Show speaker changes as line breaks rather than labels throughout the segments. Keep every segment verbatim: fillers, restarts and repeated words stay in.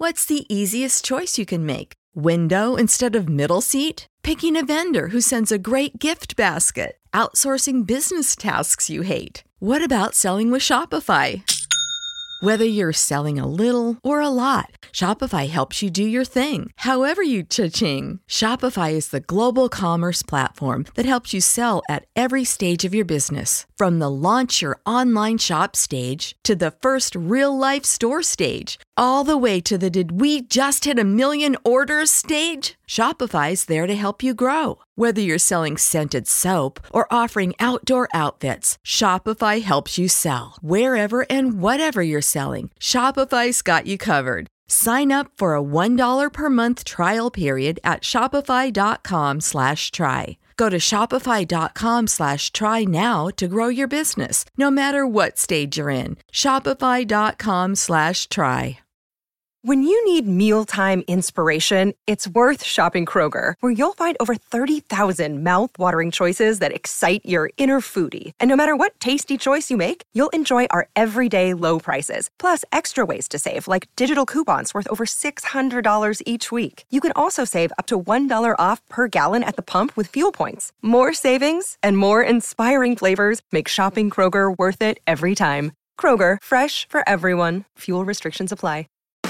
What's the easiest choice you can make? Window instead of middle seat? Picking a vendor who sends a great gift basket? Outsourcing business tasks you hate? What about selling with Shopify? Whether you're selling a little or a lot, Shopify helps you do your thing, however you cha-ching. Shopify is the global commerce platform that helps you sell at every stage of your business. From the launch your online shop stage to the first real-life store stage, all the way to the did we just hit a million orders stage. Shopify's there to help you grow. Whether you're selling scented soap or offering outdoor outfits, Shopify helps you sell. Wherever and whatever you're selling, Shopify's got you covered. Sign up for a one dollar per month trial period at shopify.com slash try. Go to shopify.com slash try now to grow your business, no matter what stage you're in. Shopify.com slash try.
When you need mealtime inspiration, it's worth shopping Kroger, where you'll find over thirty thousand mouth-watering choices that excite your inner foodie. And no matter what tasty choice you make, you'll enjoy our everyday low prices, plus extra ways to save, like digital coupons worth over six hundred dollars each week. You can also save up to one dollar off per gallon at the pump with fuel points. More savings and more inspiring flavors make shopping Kroger worth it every time. Kroger, fresh for everyone. Fuel restrictions apply.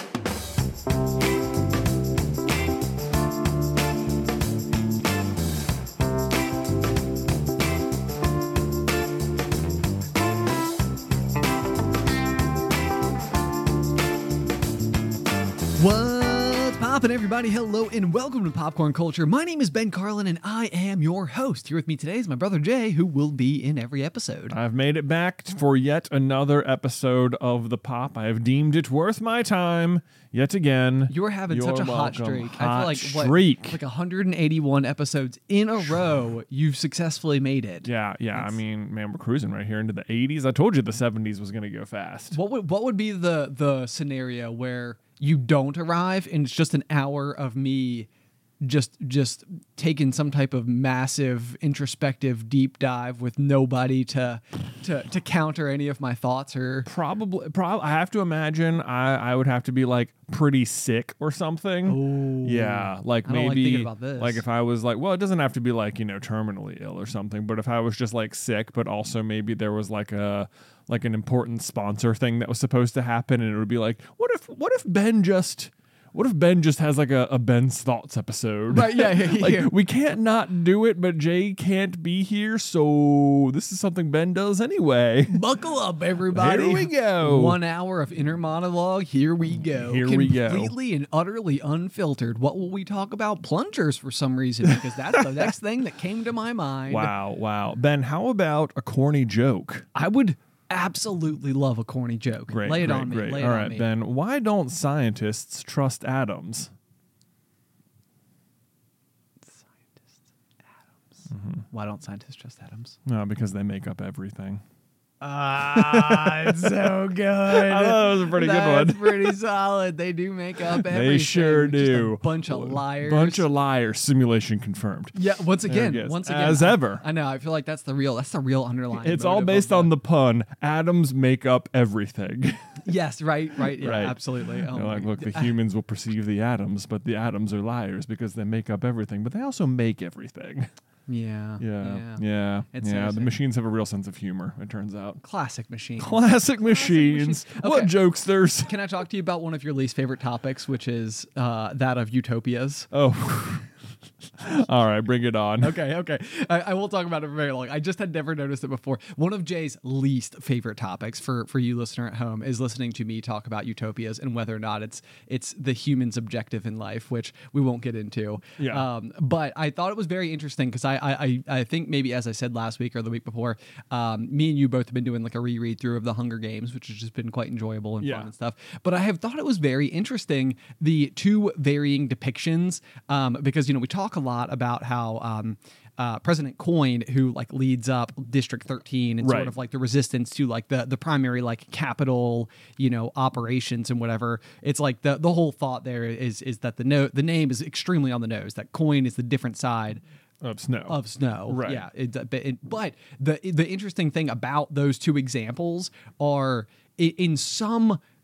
What's poppin', everybody? Hello and welcome to Popcorn Culture. My name is Ben Carlin and I am your host. Here with me today is my brother Jay, who will be in every episode.
I've made it back for yet another episode of The Pop. I have deemed it worth my time yet again.
You're having
You're
such a hot
welcome.
streak.
Hot
I feel like what,
streak.
like one hundred eighty-one episodes in a row, you've successfully made it.
Yeah, yeah.
That's-
I mean, man, we're cruising right here into the eighties. I told you the seventies was going to go fast.
What would what would be the the scenario where you don't arrive and it's just an hour of me just just taking some type of massive introspective deep dive with nobody to to to counter any of my thoughts? Or
Probably, prob- I have to imagine I, I would have to be like pretty sick or something.
Oh,
Yeah, like
I don't like
maybe
thinking about this.
like if I was like, well, it doesn't have to be like, you know, terminally ill or something, but if I was just like sick, but also maybe there was like a like an important sponsor thing that was supposed to happen, and it would be like, what if what if Ben just What if Ben just has like a, a Ben's Thoughts episode?
Right, yeah, yeah,
like
yeah.
we can't not do it, but Jay can't be here, so this is something Ben does anyway.
buckle up, everybody.
Here we go.
One hour of inner monologue. Here we go.
Here we go.
Completely and utterly unfiltered. What will we talk about? Plungers for some reason, because that's the next thing that came to my mind.
Wow, wow. Ben, how about a corny joke?
I would absolutely love a corny joke.
Great,
Lay it
great,
on me.
great.
Lay it
All
on
right,
me.
Ben, why don't scientists trust atoms?
Why don't scientists trust atoms?
No, because they make up everything.
Ah, it's so good.
I thought that was a pretty good one.
That's pretty solid. They do make up everything.
They sure
Just
do.
a bunch of liars.
Bunch of liars. Simulation confirmed.
Yeah, once
There
again,
it is.
once again,
As
I-
ever.
I know. I feel like that's the real. That's the real underlying.
It's all
motive
based
of
on the pun. Atoms make up everything.
Yes, right, right, yeah,
Right.
absolutely. Oh
They're
my
like, look, the
God.
humans will perceive the atoms, but the atoms are liars because they make up everything, but they also make everything.
Yeah,
Yeah, yeah,
It's
yeah. The
seriously-
machines have a real sense of humor, it turns out.
Classic machine.
Classic machines.
machines.
What
Okay.
jokesters?
Can I talk to you about one of your least favorite topics, which is uh, that of utopias?
Oh. All right, bring it on.
Okay, okay. I, I won't talk about it for very long. I just had never noticed it before. One of Jay's least favorite topics for, for you listener at home is listening to me talk about utopias and whether or not it's it's the human's objective in life, which we won't get into.
Yeah.
Um, but I thought it was very interesting because I, I I I think maybe as I said last week or the week before, um, me and you both have been doing like a reread through of the Hunger Games, which has just been quite enjoyable and
Yeah.
fun and stuff. But I have thought it was very interesting the two varying depictions um, because you know we talk a lot about how um, uh, President Coyne, who like leads up District thirteen and
Right.
sort of like the resistance to like the the primary like capital you know operations and whatever. It's like the the whole thought there is is that the no the name is extremely on the nose. That Coyne is the different side
Of snow.
of snow.
Right.
Yeah. It, but, it, but the the interesting thing about those two examples are i- in some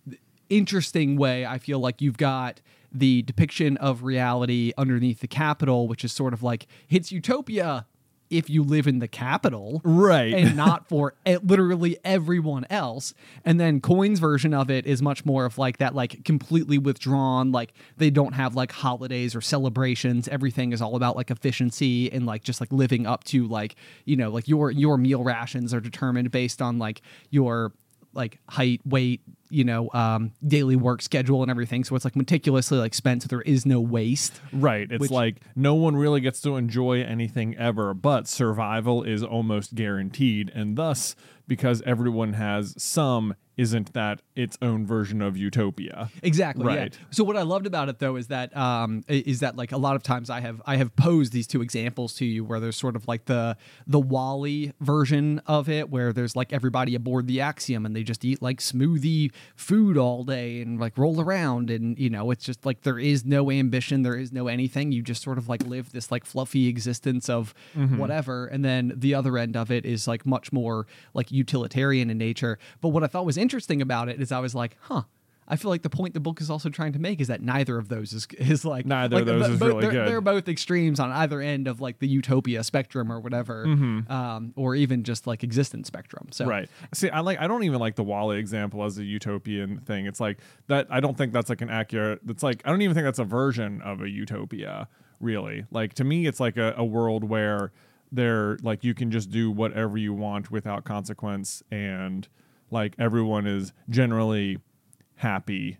interesting way, I feel like you've got the depiction of reality underneath the capital, which is sort of like it's utopia if you live in the capital,
right,
and not for literally everyone else. And then Coin's version of it is much more of like that, like completely withdrawn, like they don't have like holidays or celebrations. Everything is all about like efficiency and like just like living up to like, you know, like your your meal rations are determined based on like your like height, weight, you know, um, daily work schedule and everything. So it's like meticulously like spent, so there is no waste.
Right. It's
which,
like no one really gets to enjoy anything ever, but survival is almost guaranteed. And thus, because everyone has some, isn't that its own version of utopia?
Exactly.
Right.
Yeah. So what I loved about it though is that um, is that like a lot of times I have I have posed these two examples to you where there's sort of like the the WALL-E version of it where there's like everybody aboard the Axiom and they just eat like smoothie food all day and like roll around, and you know it's just like there is no ambition, there is no anything. You just sort of like live this like fluffy existence of mm-hmm. whatever. And then the other end of it is like much more like utilitarian in nature. But what I thought was interesting about it is I was like, huh, I feel like the point the book is also trying to make is that neither of those is, is like
neither
like,
of those
b-
is
b-
really
they're,
good.
They're both extremes on either end of like the utopia spectrum or whatever,
mm-hmm.
um, or even just like existence spectrum. So
right. See, I like I don't even like the WALL-E example as a utopian thing. It's like that. I don't think that's like an accurate. It's like I don't even think that's a version of a utopia. Really, like to me, it's like a, a world where they're like you can just do whatever you want without consequence, and like everyone is generally happy,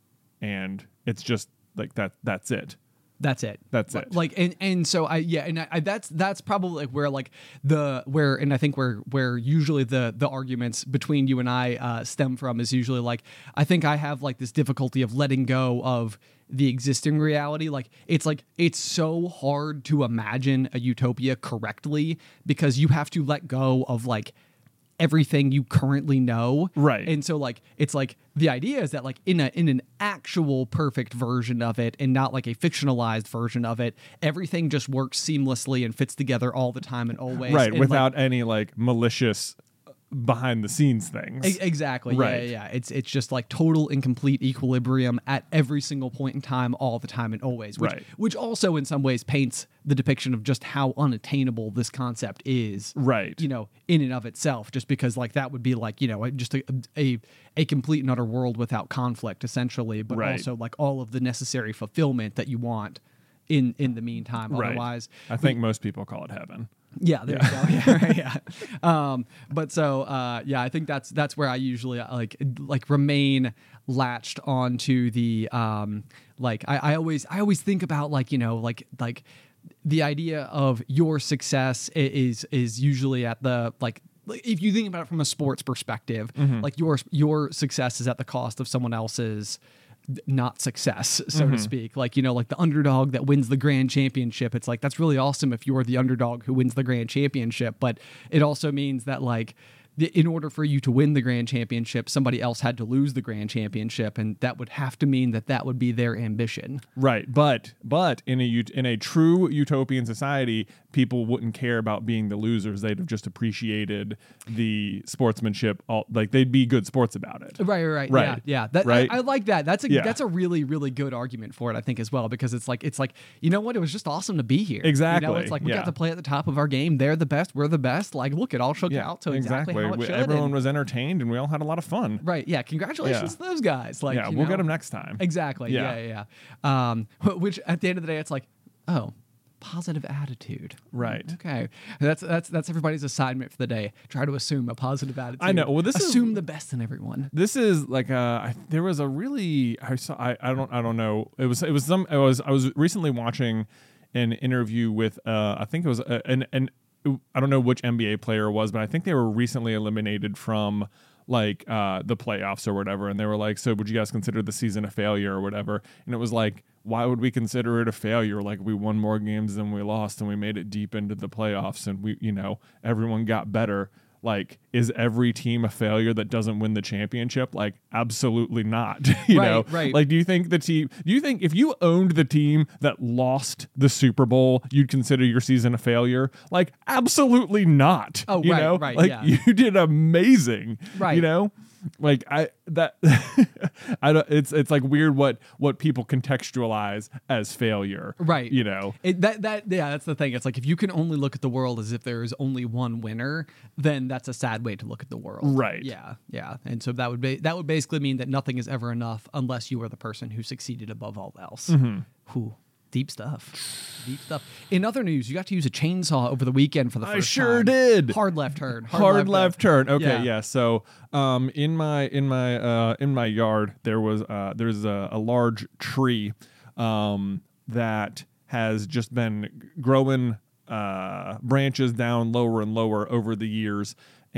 and it's just like that. That's it.
That's it.
That's it.
Like, and, and so I, yeah, and I, I that's, that's probably like where like the, where, and I think where, where usually the, the arguments between you and I uh, stem from is usually like, I think I have like this difficulty of letting go of the existing reality. Like, it's like, it's so hard to imagine a utopia correctly because you have to let go of like everything you currently know.
Right.
And so like it's like the idea is that like in a in an actual perfect version of it and not like a fictionalized version of it, everything just works seamlessly and fits together all the time and always.
Right,
and
without
like,
any like malicious behind the scenes things.
E- exactly.
Right.
Yeah, yeah, yeah. It's it's just like total and complete equilibrium at every single point in time, all the time and always. Which,
Right.
Which also in some ways paints the depiction of just how unattainable this concept is.
Right.
You know, in and of itself, just because like that would be like, you know, just a a, a complete and utter world without conflict, essentially, but
Right.
also like all of the necessary fulfillment that you want in in the meantime.
Right.
Otherwise,
I think most people call it heaven.
yeah, there you go. Yeah, right, yeah. Um, but so uh, yeah, I think that's that's where I usually uh, like like remain latched onto the um, like I, I always I always think about like you know like like the idea of your success i- is is usually at the like. like, if you think about it from a sports perspective,
Mm-hmm.
like your your success is at the cost of someone else's not success, so
Mm-hmm.
to speak. Like, you know, like the underdog that wins the grand championship. It's like, that's really awesome if you're the underdog who wins the grand championship. But it also means that like, the, in order for you to win the grand championship, somebody else had to lose the grand championship. And that would have to mean that that would be their ambition.
Right, but but in a ut- in a true utopian society, people wouldn't care about being the losers. They'd have just appreciated the sportsmanship. All, like they'd be good sports about it.
Right, right, right.
Right.
Yeah, yeah. That,
Right.
I, I like that. That's a
Yeah.
that's a really, really good argument for it, I think, as well, because it's like it's like you know what? It was just awesome to be here. You know,
Exactly,
it's like we
yeah.
got to play at the top of our game. They're the best. We're the best. Like, look, it all shook out to exactly, how it
We-
should.
Everyone
and-
was entertained, and we all had a lot of fun.
right. Yeah. Congratulations
Yeah.
to those guys. Like,
yeah,
you
we'll
know,
get them next time.
Exactly.
Yeah.
Yeah, yeah. yeah. Um, wh- which at the end of the day, it's like, oh, positive attitude.
Right.
Okay. That's that's that's everybody's assignment for the day. Try to assume a positive attitude.
I know. Well, this is-
assume the best in everyone.
This is like a. I, there was a really. I saw. I, I don't. I don't know. It was. It was some. I was. I was recently watching an interview with. Uh, I think it was a, an. an I don't know which N B A player it was, but I think they were recently eliminated from like uh, the playoffs or whatever. And they were like, "So would you guys consider the season a failure or whatever?" And it was like, why would we consider it a failure? Like we won more games than we lost, and we made it deep into the playoffs, and we, you know, everyone got better. Like, is every team a failure that doesn't win the championship? Like, absolutely not. you
Right,
know,
right.
Like, do you think the team? Do you think if you owned the team that lost the Super Bowl, you'd consider your season a failure? Like, absolutely not.
Oh,
you
right,
know?
right,
Like,
yeah.
you did amazing.
Right.
You know. like I that I don't. It's it's like weird what what people contextualize as failure,
Right.
You know,
It, that that yeah, that's the thing. It's like if you can only look at the world as if there is only one winner, then that's a sad way to look at the world.
Right.
Yeah. Yeah. And so that would be that would basically mean that nothing is ever enough unless you are the person who succeeded above all else.
Mm-hmm.
Whew. Deep stuff. Deep stuff. In other news, you got to use a chainsaw over the weekend for the first
I sure
time.
did.
Hard left turn. Hard,
Hard left turn. Okay,
Yeah.
yeah. So, um, in my in my uh in my yard there was uh there's a, a large tree, um that has just been growing uh branches down lower and lower over the years.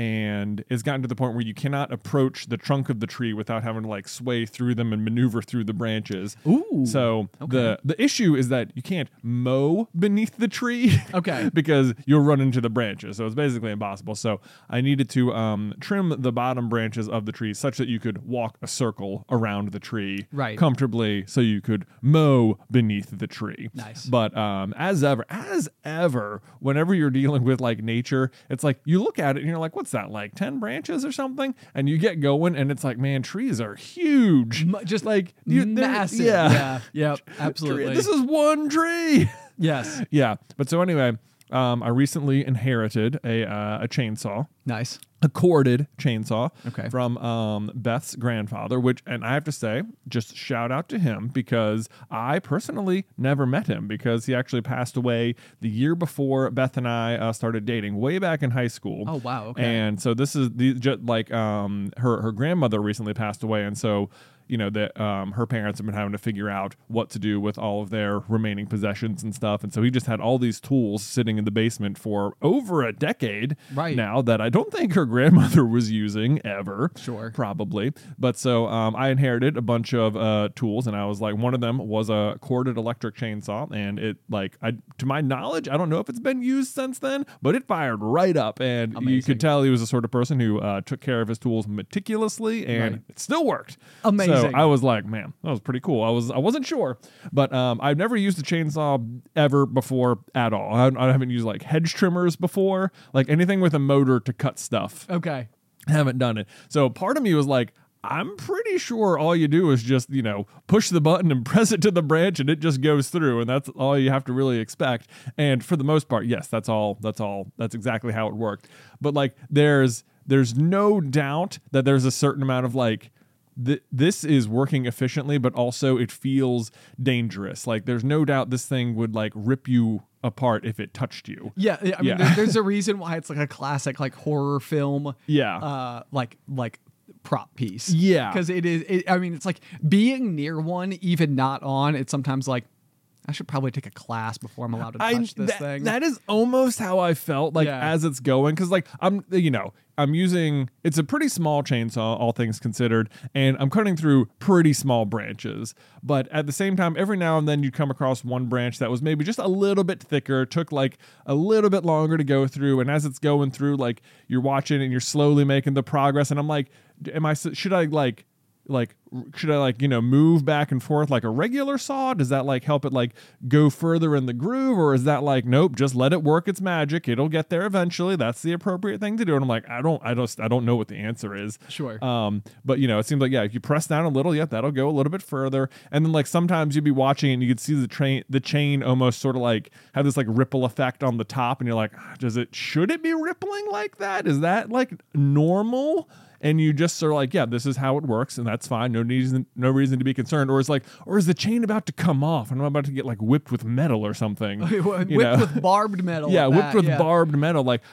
And it's gotten to the point where you cannot approach the trunk of the tree without having to like sway through them and maneuver through the branches.
Ooh.
So
Okay.
the the issue is that you can't mow beneath the tree.
Okay.
Because you'll run into the branches. So it's basically impossible. So I needed to um, trim the bottom branches of the tree such that you could walk a circle around the tree
Right.
comfortably so you could mow beneath the tree.
Nice.
But um, as ever, as ever, whenever you're dealing with like nature, it's like you look at it and you're like, what's that, like ten branches or something? And you get going and it's like, man, trees are huge.
M- just
like you, they're-
massive.
Yeah.
Yeah. Yep. Absolutely.
This is one tree.
yes.
Yeah. But so anyway, um, I recently inherited a uh, a chainsaw,
Nice.
a corded chainsaw
Okay.
from um, Beth's grandfather, which, and I have to say, just shout out to him because I personally never met him because he actually passed away the year before Beth and I uh, started dating, way back in high school.
Oh, wow. Okay.
And so this is the just like um, her her grandmother recently passed away, and so. You know, that um, her parents have been having to figure out what to do with all of their remaining possessions and stuff. And so he just had all these tools sitting in the basement for over a decade
Right.
now that I don't think her grandmother was using ever.
Sure.
Probably. But so um, I inherited a bunch of uh, tools, and I was like, one of them was a corded electric chainsaw. And it, like, I, to my knowledge, I don't know if it's been used since then, but it fired right up. And you
Amazing.
could tell he was the sort of person who uh, took care of his tools meticulously, and
Right.
it still worked.
Amazing.
So I was like, man, that was pretty cool. I was I wasn't sure, but um, I've never used a chainsaw ever before at all. I, I haven't used like hedge trimmers before, like anything with a motor to cut stuff.
Okay.
I haven't done it. So part of me was like, I'm pretty sure all you do is just, you know, push the button and press it to the branch and it just goes through, and that's all you have to really expect. And for the most part, yes, that's all. That's all. That's exactly how it worked. But like, there's there's no doubt that there's a certain amount of like. Th- this is working efficiently, but also it feels dangerous. Like there's no doubt this thing would like rip you apart if it touched you.
Yeah, yeah, I mean,
Yeah.
there- there's a reason why it's like a classic, like horror film.
Yeah.
Uh, like like prop piece.
Yeah.
because it is. It, I mean, it's like being near one, even not on. It's sometimes like I should probably take a class before I'm allowed to touch
I,
this
that,
thing.
that is almost how I felt like
Yeah.
as it's going. Cause like I'm, you know, I'm using, it's a pretty small chainsaw, all things considered, and I'm cutting through pretty small branches. But at the same time, every now and then you'd come across one branch that was maybe just a little bit thicker, took like a little bit longer to go through. And as it's going through, like you're watching and you're slowly making the progress. And I'm like, am I, should I like, like should I like, you know, move back and forth like a regular saw? Does that like help it like go further in the groove? Or is that like, nope, just let it work its magic, it'll get there eventually, that's the appropriate thing to do? And I'm like, I don't I don't I don't know what the answer is.
Sure.
Um but you know, it seems like, yeah, if you press down a little, yeah, that'll go a little bit further. And then like sometimes you'd be watching and you could see the train the chain almost sort of like have this like ripple effect on the top, and you're like, does it should it be rippling like that? Is that like normal? And you just sort of like, yeah, this is how it works, and that's fine. No reason, no reason to be concerned. Or it's like, or is the chain about to come off, and I'm about to get like whipped with metal or something?
whipped
you know?
with barbed metal.
Yeah,
at
whipped
that,
with
yeah.
barbed metal. Like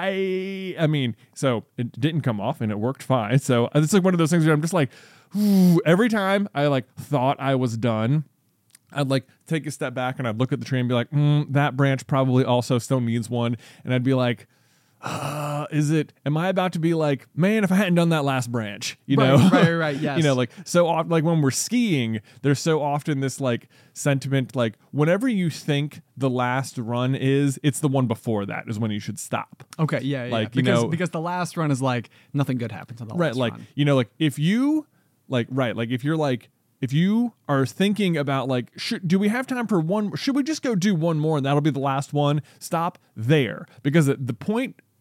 I, I mean, so it didn't come off, and it worked fine. So it's like one of those things where I'm just like, ooh, every time I like thought I was done, I'd like take a step back and I'd look at the tree and be like, mm, that branch probably also still needs one, and I'd be like, uh, is it, am I about to be like, man, if I hadn't done that last branch, you
Right,
know?
right, right, right, yes.
You know, like so often, like when we're skiing, there's so often this like sentiment, like whenever you think the last run is, it's the one before that is when you should stop.
Okay, yeah, yeah.
Like, you
because
know-
because the last run is like nothing good happens on the
Right.
last
Like,
run.
you know, like if you like, right. Like if you're like, if you are thinking about like, should, do we have time for one? Should we just go do one more and that'll be the last one? Stop there. Because the the point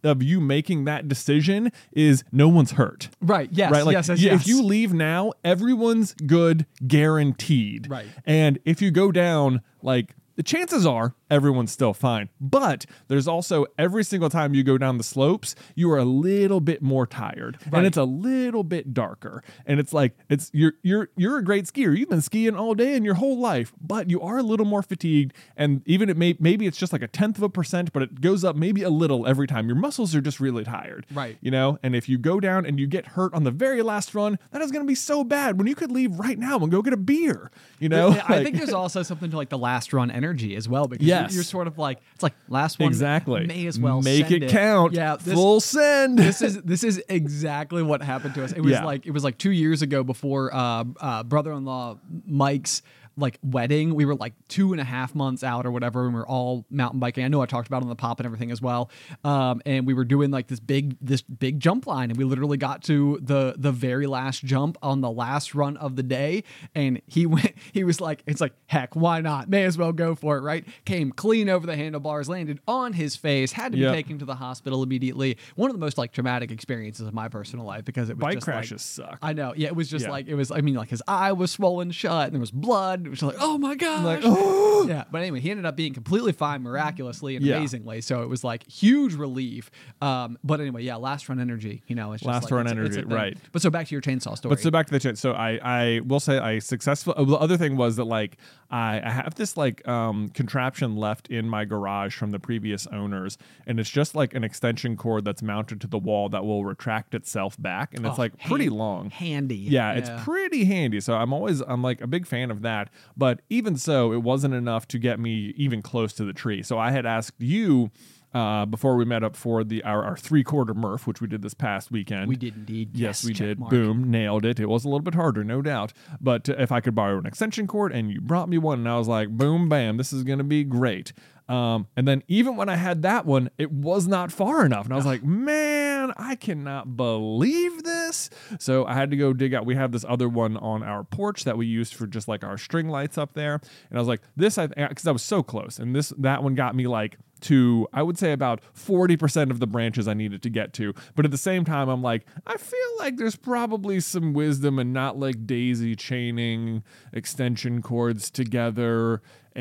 of you making that decision is no one's hurt.
Right. Yes.
Right. Like,
yes. Yes,
y-
yes.
if you leave now, everyone's good, guaranteed.
Right.
And if you go down, like, the chances are everyone's still fine. But there's also every single time you go down the slopes, you are a little bit more tired.
Right.
And it's a little bit darker. And it's like it's you're you're you're a great skier. You've been skiing all day and your whole life, but you are a little more fatigued. And even it may maybe it's just like a tenth of a percent, but it goes up maybe a little every time. Your muscles are just really tired.
Right.
You know, and if you go down and you get hurt on the very last run, that is gonna be so bad when you could leave right now and go get a beer. You know?
Yeah, I
Like-
think there's also something to like the last run energy as well, because
Yes.
you're, you're sort of like, it's like last one,
Exactly.
may as well
make
send
it, count.
Yeah, this,
Full send.
this is this is exactly what happened to us. It was
Yeah.
like it was like two years ago before uh, uh, brother-in-law Mike's like wedding. We were like two and a half months out or whatever, and we are all mountain biking. I know I talked about it on the pop and everything as well. Um, and we were doing like this big this big jump line, and we literally got to the the very last jump on the last run of the day, and he went. He was like, "It's like heck, why not? May as well go for it, right?" Came clean over the handlebars, landed on his face, had to be
Yep.
taken to the hospital immediately. One of the most like traumatic experiences of my personal life, because it was
Bike
just
crashes
like,
suck.
I know, yeah, it was just
Yeah.
like it was. I mean, like his eye was swollen shut, and there was blood. It was like, oh my gosh,
Like, oh.
yeah. But anyway, he ended up being completely fine, miraculously and
Yeah.
amazingly. So it was like huge relief. Um, but anyway, yeah, last run energy. You know, it's just
Last
like,
run
it's,
energy,
it's a thing.
right.
But so back to your chainsaw story.
But so back to the chat. So I, I will say I successful. oh, The other thing was that like I, I have this like um, contraption left in my garage from the previous owners, and it's just like an extension cord that's mounted to the wall that will retract itself back, and it's
Oh,
like pretty
hand-
long.
handy.
Yeah, it's pretty handy. So I'm always I'm like a big fan of that. But even so, it wasn't enough to get me even close to the tree. So I had asked you. Uh, before we met up for the our, our three quarter Murph, which we did this past weekend.
We did indeed.
Yes, we
check
did.
mark.
Boom, nailed it. It was a little bit harder, no doubt. But uh, if I could borrow an extension cord, and you brought me one, and I was like, boom, bam, this is going to be great. Um, and then even when I had that one, it was not far enough. And I was like, man, I cannot believe this. So I had to go dig out. We have this other one on our porch that we used for just like our string lights up there. And I was like, this, I because I was so close. And this that one got me like to, I would say, about forty percent of the branches I needed to get to. But at the same time, I'm like, I feel like there's probably some wisdom in not like daisy chaining extension cords together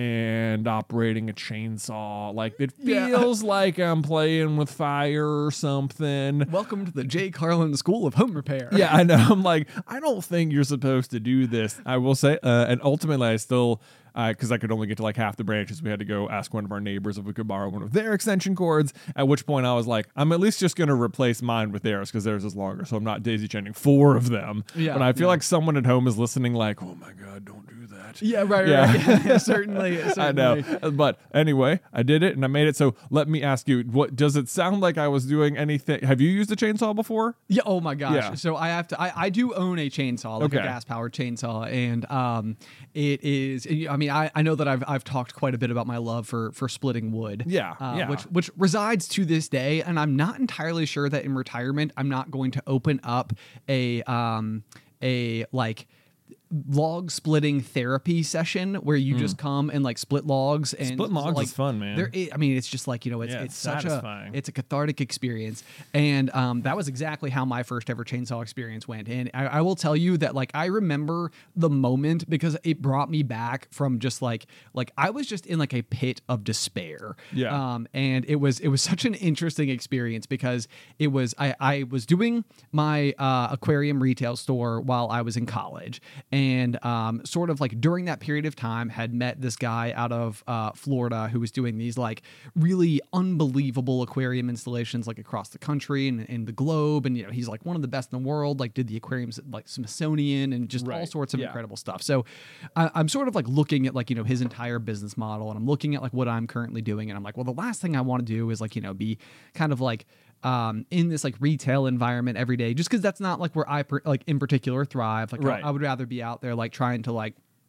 and operating a chainsaw. Like, it
Yeah.
feels like I'm playing with fire or something.
Welcome to the J. Carlin School of Home Repair.
Yeah, I know. I'm like, I don't think you're supposed to do this. I will say, uh, and ultimately, I still, because I could only get to like half the branches, we had to go ask one of our neighbors if we could borrow one of their extension cords. At which point, I was like, I'm at least just going to replace mine with theirs because theirs is longer, so I'm not daisy chaining four of them.
Yeah,
but I feel
yeah.
like someone at home is listening, like, oh my god, don't do that.
Yeah, right, right.
Yeah.
right. Yeah, certainly, certainly.
I know, but anyway, I did it and I made it. So let me ask you, what does it sound like I was doing anything? Have you used a chainsaw before?
Yeah. Oh my gosh.
Yeah.
So I have to. I, I do own a chainsaw, like
Okay.
a gas powered chainsaw, and um, it is. I mean, I, I know that I've I've talked quite a bit about my love for for splitting wood.
Yeah,
uh,
yeah.
Which which resides to this day, and I'm not entirely sure that in retirement I'm not going to open up a um a like log splitting therapy session where you just come and like split logs and
Splitting logs
like,
is fun, man.
there i I mean it's just like, you know, it's
Yeah,
it's
it's
such
satisfying.
a it's a cathartic experience, and um that was exactly how my first ever chainsaw experience went. And I, I will tell you that like I remember the moment because it brought me back from just like like I was just in like a pit of despair.
Yeah.
Um and it was it was such an interesting experience because it was I I was doing my uh aquarium retail store while I was in college, and um, sort of like during that period of time had met this guy out of uh, Florida who was doing these like really unbelievable aquarium installations like across the country and, and the globe. And, you know, he's like one of the best in the world, like did the aquariums at, like Smithsonian and just all
Right.
sorts of
Yeah.
incredible stuff. So I, I'm sort of like looking at like, you know, his entire business model, and I'm looking at like what I'm currently doing. And I'm like, well, the last thing I want to do is like, you know, be kind of like um, in this like retail environment every day, just because that's not like where I per- like in particular thrive. Like
Right.
I, I would rather be out there like trying to like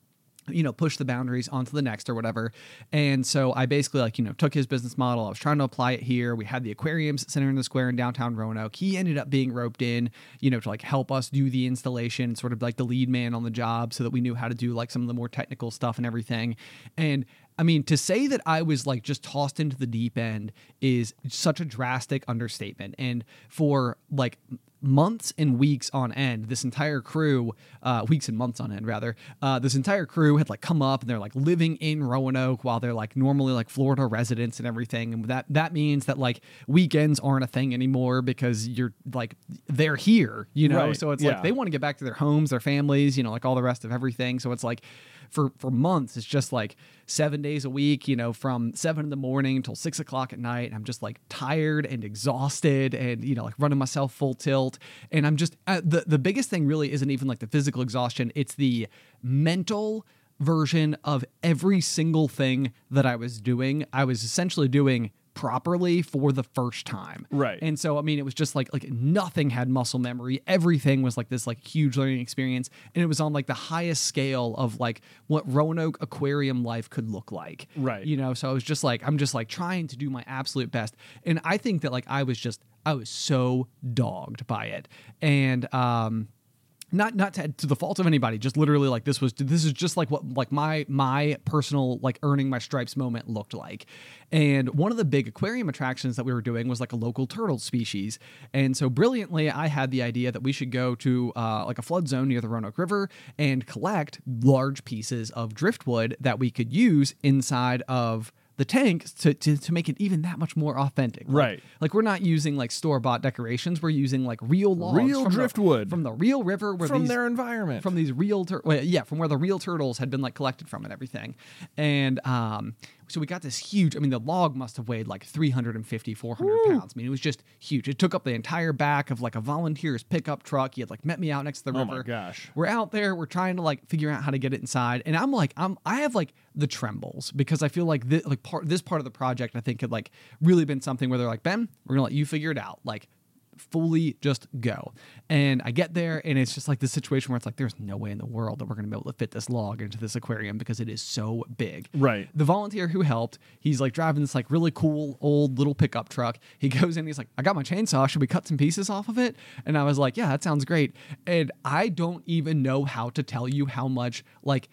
you know, push the boundaries onto the next or whatever. And so I basically like, you know, took his business model. I was trying to apply it here. We had the aquariums center in the square in downtown Roanoke. He ended up being roped in, you know, to like help us do the installation, sort of like the lead man on the job so that we knew how to do like some of the more technical stuff and everything. And I mean, to say that I was like just tossed into the deep end is such a drastic understatement. And for like months and weeks on end, this entire crew, uh, weeks and months on end rather, uh, this entire crew had like come up and they're like living in Roanoke while they're like normally like Florida residents and everything. And that, that means that like weekends aren't a thing anymore because you're like, they're here, you know?
Right.
So it's
Yeah.
like, they want to get back to their homes, their families, you know, like all the rest of everything. So it's like, for, for months, it's just like seven days a week, you know, from seven in the morning until six o'clock at night. And I'm just like tired and exhausted and, you know, like running myself full tilt. And I'm just, uh, the, the biggest thing really isn't even like the physical exhaustion. It's the mental version of every single thing that I was doing. I was essentially doing properly for the first time.
Right.
And so, I mean, it was just like, like nothing had muscle memory. Everything was like this like huge learning experience. And it was on like the highest scale of like what Roanoke aquarium life could look like.
Right.
You know, so I was just like, I'm just like trying to do my absolute best. And I think that like, I was just, I was so dogged by it. And, um, Not not to, to the fault of anybody, just literally like this was this is just like what like my my personal like earning my stripes moment looked like. And one of the big aquarium attractions that we were doing was like a local turtle species. And so brilliantly, I had the idea that we should go to uh, like a flood zone near the Roanoke River and collect large pieces of driftwood that we could use inside of the tank to, to to make it even that much more authentic. Like,
Right.
Like we're not using like store-bought decorations. We're using like real logs.
Real
from the-
driftwood.
from the real river where
From
these,
their environment.
from these real tur- well, yeah, from where the real turtles had been like collected from and everything. And um so we got this huge, I mean, the log must have weighed like three hundred fifty, four hundred pounds. I mean, it was just huge. It took up the entire back of like a volunteer's pickup truck. He had like met me out next to the
Oh
river.
my gosh.
We're out there, we're trying to like figure out how to get it inside. And I'm like, I'm I have like the trembles because I feel like this, like part this part of the project I think had like really been something where they're like, Ben, we're gonna let you figure it out. Like fully just go. And I get there and it's just like this situation where it's like there's no way in the world that we're going to be able to fit this log into this aquarium because it is so big.
Right.
The volunteer who helped, he's like driving this like really cool old little pickup truck. He goes in, he's like, I got my chainsaw, should we cut some pieces off of it? And I was like, yeah, that sounds great. And I don't even know how to tell you how much like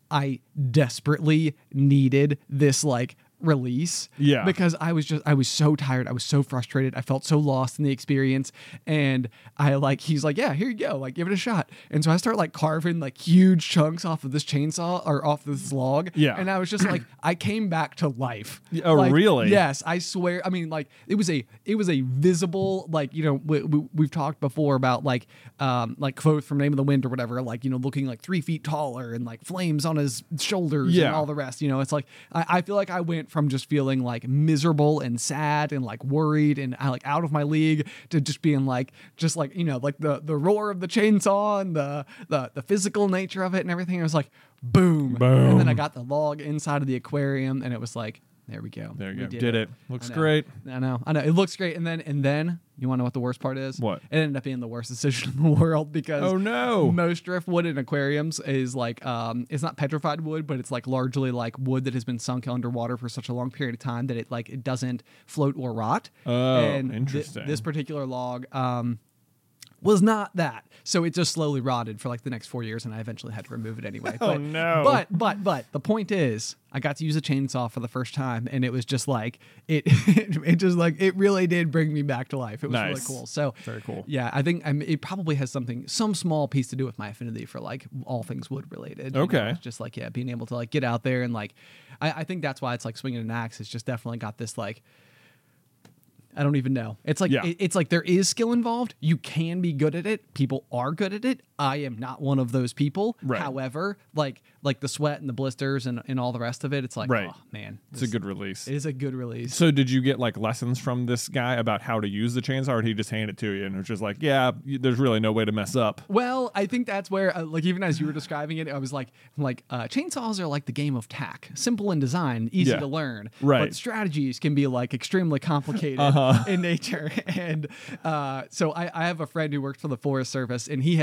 I desperately needed this like release.
Yeah.
Because I was just, I was so tired. I was so frustrated. I felt so lost in the experience. And I like, he's like, yeah, here you go. Like, give it a shot. And so I start like carving like huge chunks off of this chainsaw or off this log.
Yeah.
And I was just like, I came back to life.
Oh,
Like,
really?
Yes. I swear. I mean, like it was a, it was a visible, like, you know, we, we, we've talked before about like, um, like Quoth from Name of the Wind or whatever, like, you know, looking like three feet taller and like flames on his shoulders
Yeah.
and all the rest, you know, it's like, I, I feel like I went from just feeling like miserable and sad and like worried and uh, like out of my league to just being like, just like, you know, like the, the roar of the chainsaw and the, the, the physical nature of it and everything. It was like, boom.
Boom.
And then I got the log inside of the aquarium and it was like, there we go.
There you
We
go.
did,
Did
it.
it. Looks
I know.
great.
I know. I know. It looks great. And then, and then you want to know what the worst part is?
What?
It ended up being the worst decision in the world because
Oh, no.
most driftwood in aquariums is like, um, it's not petrified wood, but it's like largely like wood that has been sunk underwater for such a long period of time that it like, it doesn't float or rot.
Oh,
and thi-
interesting.
this particular log, um, was not that. So it just slowly rotted for like the next four years and I eventually had to remove it anyway.
Oh,
but,
no.
But, but, but the point is I got to use a chainsaw for the first time and it was just like, it, it just like, it really did bring me back to life. It was really
Nice.
cool. So
Very cool.
Yeah, I think I mean, it probably has something, some small piece to do with my affinity for like all things wood related. you know?
Okay.
It's just like, yeah, being able to like get out there and like, I, I think that's why it's like swinging an axe. It's just definitely got this like, I don't even know. It's like
Yeah.
it- it's like there is skill involved. You can be good at it. People are good at it. I am not one of those people.
Right.
However, like like the sweat and the blisters and, and all the rest of it, it's like,
Right.
oh man,
It's a good release.
It is a good release.
So did you get like lessons from this guy about how to use the chainsaw, or did he just hand it to you and it was just like, yeah, y- there's really no way to mess up?
Well, I think that's where, uh, like, even as you were describing it, I was like, like uh, chainsaws are like the game of tack, simple in design, easy
Yeah.
to learn,
Right.
But strategies can be like extremely complicated
Uh-huh.
in nature. And uh, so I, I have a friend who works for the Forest Service, and he has explained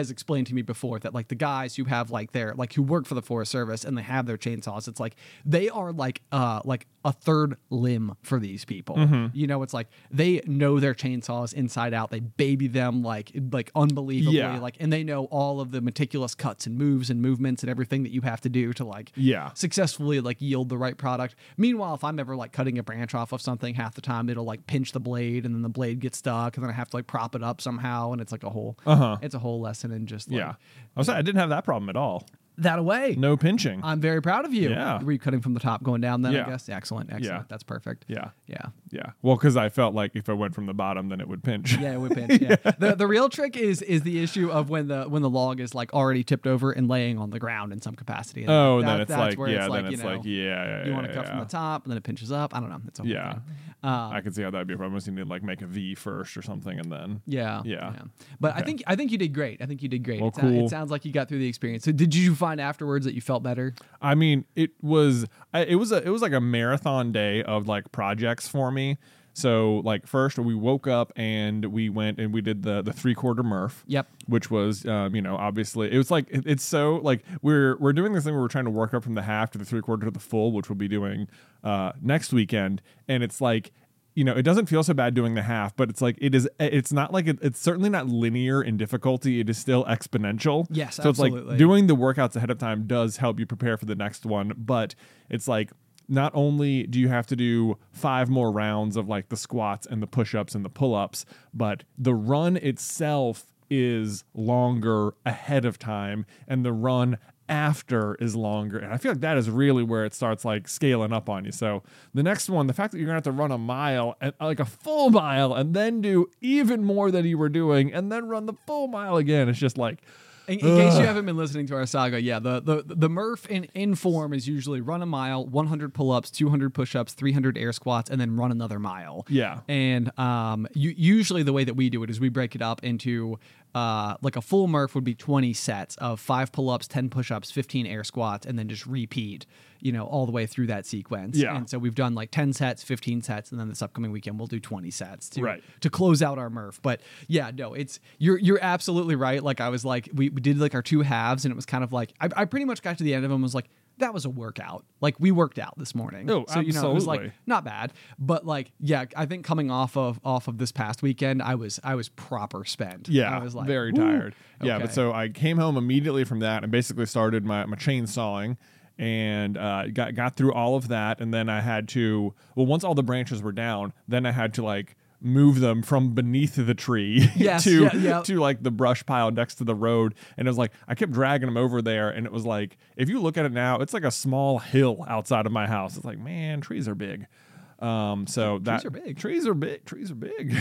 explained to me before that like the guys who have like their like who work for the Forest Service and they have their chainsaws, it's like they are like uh like a third limb for these people.
Mm-hmm.
You know, it's like they know their chainsaws inside out. They baby them like like unbelievably,
Yeah.
like, and they know all of the meticulous cuts and moves and movements and everything that you have to do to like
Yeah.
successfully like yield the right product. Meanwhile, if I'm ever like cutting a branch off of something, half the time it'll like pinch the blade and then the blade gets stuck and then I have to like prop it up somehow, and it's like a whole
Uh-huh.
it's a whole lesson in just like
Yeah. I was I didn't have that problem at all.
that away.
No pinching.
I'm very proud of you.
Yeah.
Were you cutting from the top going down then,
Yeah.
I guess? Excellent, excellent.
Yeah.
That's perfect.
yeah.
Yeah.
Yeah. Well, because I felt like if I went from the bottom, then it would pinch.
Yeah, it would pinch. Yeah. the the real trick is is the issue of when the when the log is like already tipped over and laying on the ground in some capacity. And
Oh,
that-
then it's
that's
like,
where
yeah,
it's
then
like,
it's
you know,
like, yeah, yeah,
you
yeah,
want to cut
yeah.
from the top and then it pinches up. I don't know. It's a whole
Yeah.
thing. Um,
I could see how that'd be a problem. Unless you need to like make a V first or something, and then
Yeah,
Yeah.
But I
Okay.
think I think you did great. I think you did great.
Well,
it, sou-
cool.
it sounds like you got through the experience. So did you find afterwards that you felt better?
I mean, it was I- it was a it was like a marathon day of like projects for me. So like first we woke up and we went and we did the the three quarter Murph.
Yep.
Which was um, you know obviously it was like it, it's so like we're we're doing this thing where we're trying to work up from the half to the three quarter to the full, which we'll be doing uh, next weekend, and it's like. You know, it doesn't feel so bad doing the half, but it's like it is. It's not like it, it's certainly not linear in difficulty. It is still exponential.
Yes,
so it's
absolutely.
like doing the workouts ahead of time does help you prepare for the next one, but it's like not only do you have to do five more rounds of like the squats and the push-ups and the pull-ups, but the run itself is longer ahead of time, and the run after is longer, and I feel like that is really where it starts like scaling up on you. So the next one, the fact that you're gonna have to run a mile and like a full mile and then do even more than you were doing and then run the full mile again, it's just like
In, in case you haven't been listening to our saga, yeah, the the the Murph in, in form is usually run a mile, one hundred pull-ups, two hundred push-ups, three hundred air squats, and then run another mile.
Yeah.
And um, you, usually the way that we do it is we break it up into uh, like a full Murph would be twenty sets of five pull-ups, ten push-ups, fifteen air squats, and then just repeat, you know, all the way through that sequence.
Yeah.
And so we've done like ten sets, fifteen sets, and then this upcoming weekend we'll do twenty sets to,
Right.
to close out our Murph. But yeah, no, it's you're you're absolutely right. Like I was like, we, we did like our two halves, and it was kind of like I, I pretty much got to the end of them and was like, that was a workout. Like we worked out this morning.
Oh,
so you know, it was like
absolutely.
not bad. But like, yeah, I think coming off of off of this past weekend, I was I was proper spent.
Yeah,
I was like
very
"Woo."
tired. Yeah,
Okay.
but so I came home immediately from that and basically started my, my chainsawing and uh, got got through all of that, and then I had to well once all the branches were down, then I had to like move them from beneath the tree
Yes,
to
yeah, yeah.
to like the brush pile next to the road, and it was like I kept dragging them over there, and it was like if you look at it now, it's like a small hill outside of my house. It's like, man, trees are big. Um, so that
are big.
Trees are big. Trees are big.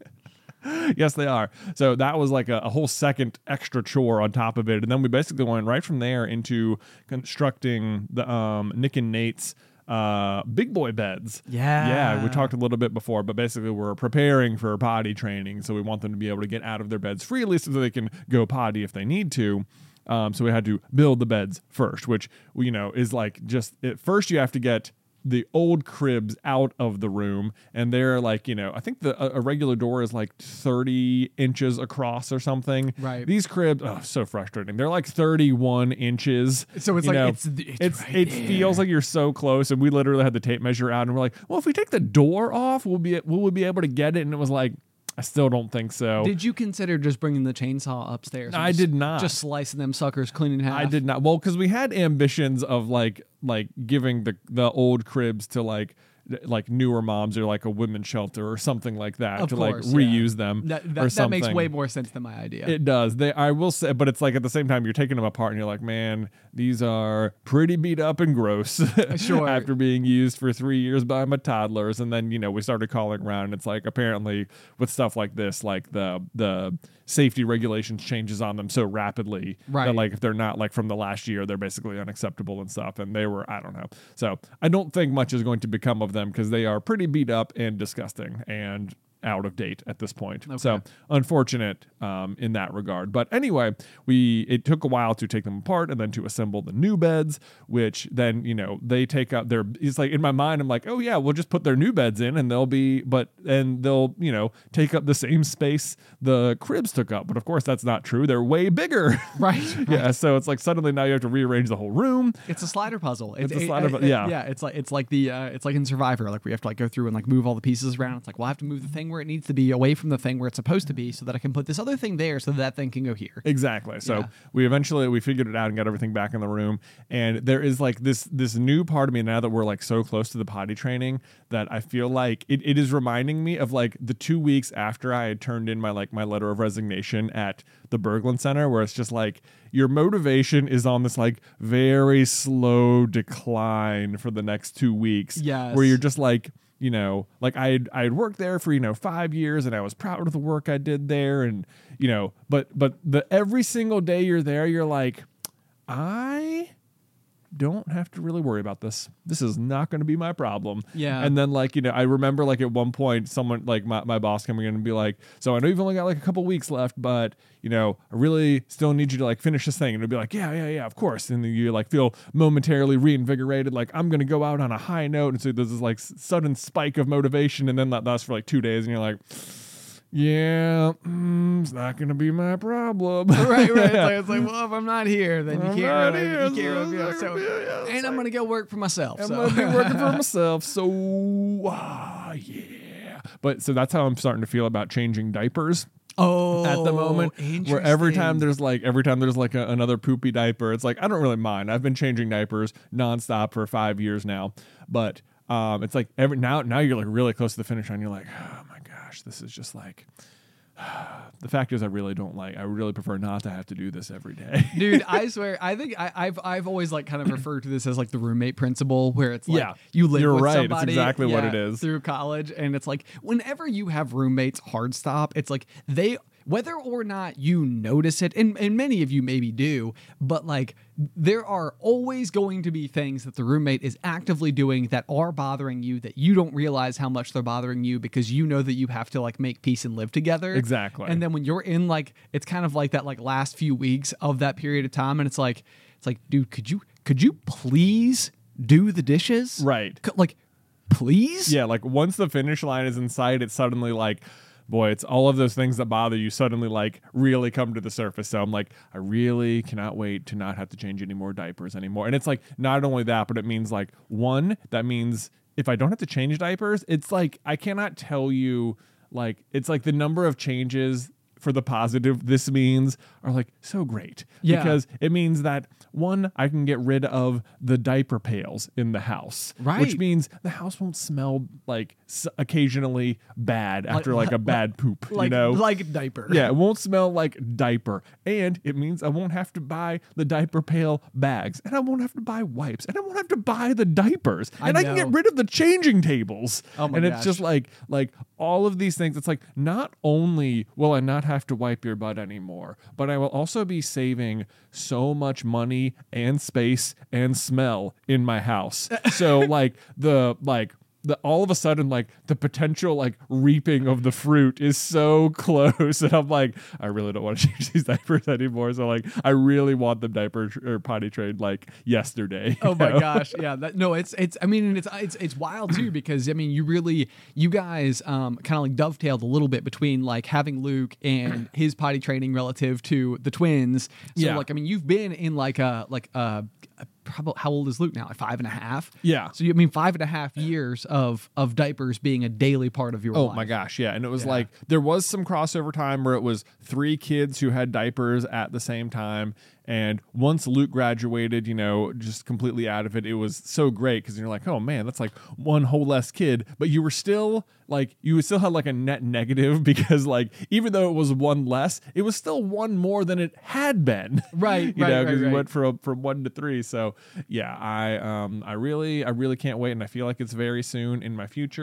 Yes, they are. So that was like a, a whole second extra chore on top of it. And then we basically went right from there into constructing the um, Nick and Nate's uh, big boy beds.
Yeah.
Yeah, we talked a little bit before, but basically we're preparing for potty training. So we want them to be able to get out of their beds freely so that they can go potty if they need to. Um, so we had to build the beds first, which, you know, is like just at first you have to get the old cribs out of the room, and they're like, you know, I think the a, a regular door is like thirty inches across or something.
Right.
These cribs, oh, so frustrating. They're like thirty-one inches.
So it's
you
like,
know,
it's- it's
it's
right
it
there.
feels like you're so close, and we literally had the tape measure out, and we're like, well, if we take the door off, we'll be will we be able to get it? And it was like, I still don't think so.
Did you consider just bringing the chainsaw upstairs? and
I
just-
did not.
Just slicing them suckers clean in half.
I did not. Well, because we had ambitions of like like giving the the old cribs to like like newer moms or like a women's shelter or something like that
Of
to
course,
like
yeah.
reuse them
That,
or
that, that
something.
makes way more sense than my idea.
It does. They, I will say, but it's like at the same time you're taking them apart and you're like, man, these are pretty beat up and gross.
Sure.
After being used for three years by my toddlers, and then you know we started calling around. And it's like apparently with stuff like this, like the the safety regulations changes on them so rapidly
Right.
that like if they're not like from the last year, they're basically unacceptable and stuff. And they were, I don't know. So I don't think much is going to become of them because they are pretty beat up and disgusting. And out of date at this point.
Okay.
So unfortunate um, in that regard. But anyway, we it took a while to take them apart and then to assemble the new beds, which then, you know, they take up their, it's like in my mind, I'm like, oh yeah, we'll just put their new beds in and they'll be, but, and they'll, you know, take up the same space the cribs took up. But of course that's not true. They're way bigger.
Right.
Yeah. So it's like suddenly now you have to rearrange the whole room.
It's a slider puzzle.
It's
It-
a
it-
slider
it-
pu- yeah.
yeah. It's like it's like the uh, it's like in Survivor, like we have to like go through and like move all the pieces around. It's like, well, I have to move the thing where it needs to be away from the thing where it's supposed to be, so that I can put this other thing there, so that, that thing can go here.
Exactly. So
Yeah.
we eventually we figured it out and got everything back in the room. And there is like this this new part of me now that we're like so close to the potty training that I feel like it, it is reminding me of like the two weeks after I had turned in my like my letter of resignation at the Berglund Center, where it's just like your motivation is on this like very slow decline for the next two weeks.
Yes.
Where you're just like, you know, like I had, I had worked there for, you know, five years and I was proud of the work I did there. And, you know, but, but the, every single day you're there, you're like, I don't have to really worry about this. This is not going to be my problem.
Yeah.
And then like, you know, I remember like at one point someone like my, my boss coming in and be like, so I know you've only got like a couple weeks left, but you know, I really still need you to like finish this thing. And it'd be like, yeah, yeah, yeah, of course. And then you like feel momentarily reinvigorated. Like I'm going to go out on a high note. And so there's this like sudden spike of motivation. And then that lasts for like two days. And you're like, yeah, mm, it's not going to be my problem.
Right, right. It's like, it's like, well, if I'm not here, then you
I'm
can't
not
really,
here,
you can't
so
really, you know,
it's
so,
not gonna be- yeah, it's
and I'm
like-
gonna go work for myself.
I'm
so.
gonna be working for myself. So ah, yeah. But so that's how I'm starting to feel about changing diapers
Oh,
at the moment. Where every time
interesting.
there's like every time there's like a, another poopy diaper, it's like I don't really mind. I've been changing diapers nonstop for five years now. But um, it's like every now now you're like really close to the finish line. You're like, oh my gosh, this is just like. The fact is, I really don't like. I really prefer not to have to do this every day.
Dude, I swear, I think I, I've I've always like kind of referred to this as like the roommate principle, where it's like
Yeah,
you live
you're
with
right. It's
somebody,
exactly what
yeah,
it is.
through college, and it's like whenever you have roommates hard stop, it's like they whether or not you notice it, and, and many of you maybe do, but like there are always going to be things that the roommate is actively doing that are bothering you that you don't realize how much they're bothering you because you know that you have to like make peace and live together.
Exactly.
And then when you're in like it's kind of like that like last few weeks of that period of time, and it's like it's like, dude, could you could you please do the dishes?
Right.
C- like please?
Yeah, like once the finish line is in sight, it's suddenly like, boy, it's all of those things that bother you suddenly like really come to the surface. So I'm like, I really cannot wait to not have to change any more diapers anymore. And it's like not only that, but it means like one, that means if I don't have to change diapers, it's like I cannot tell you like it's like the number of changes for the positive this means are like so great.
Yeah.
Because it means that one, I can get rid of the diaper pails in the house.
Right.
Which means the house won't smell like s- occasionally bad after like,
like-
a bad poop,
Like
you know?
like a diaper.
Yeah, it won't smell like diaper. And it means I won't have to buy the diaper pail bags. And I won't have to buy wipes. And I won't have to buy the diapers.
I
and I can get
know.
rid of the changing tables.
Oh my
and it's
gosh.
just like like all of these things. It's like not only will I not have to wipe your butt anymore, but I will also be saving so much money and space and smell in my house. So like the like the all of a sudden like the potential like reaping of the fruit is so close, and I'm like, I really don't want to change these diapers anymore. So like I really want the diaper tr- or potty trained like yesterday.
Oh my
you know?
gosh, yeah. That, no, it's it's. I mean, and it's it's it's wild too because I mean, you really you guys um kind of like dovetailed a little bit between like having Luke and his potty training relative to the twins. So
Yeah.
like I mean, you've been in like a like a. a Probably, how old is Luke now? Like five and a half.
Yeah.
So you I mean five and a half years of of diapers being a daily part of your
Oh
life.
my gosh, yeah. And it was
Yeah.
like there was some crossover time where it was three kids who had diapers at the same time. And once Luke graduated, you know, just completely out of it, it was so great because you're like, oh man, that's like one whole less kid. But you were still like, you would still have like a net negative because like, even though it was one less, it was still one more than it had been.
Right,
you
right,
know,
right,
because you
right.
went from from one to three. So yeah, I um I really I really can't wait, and I feel like it's very soon in my future.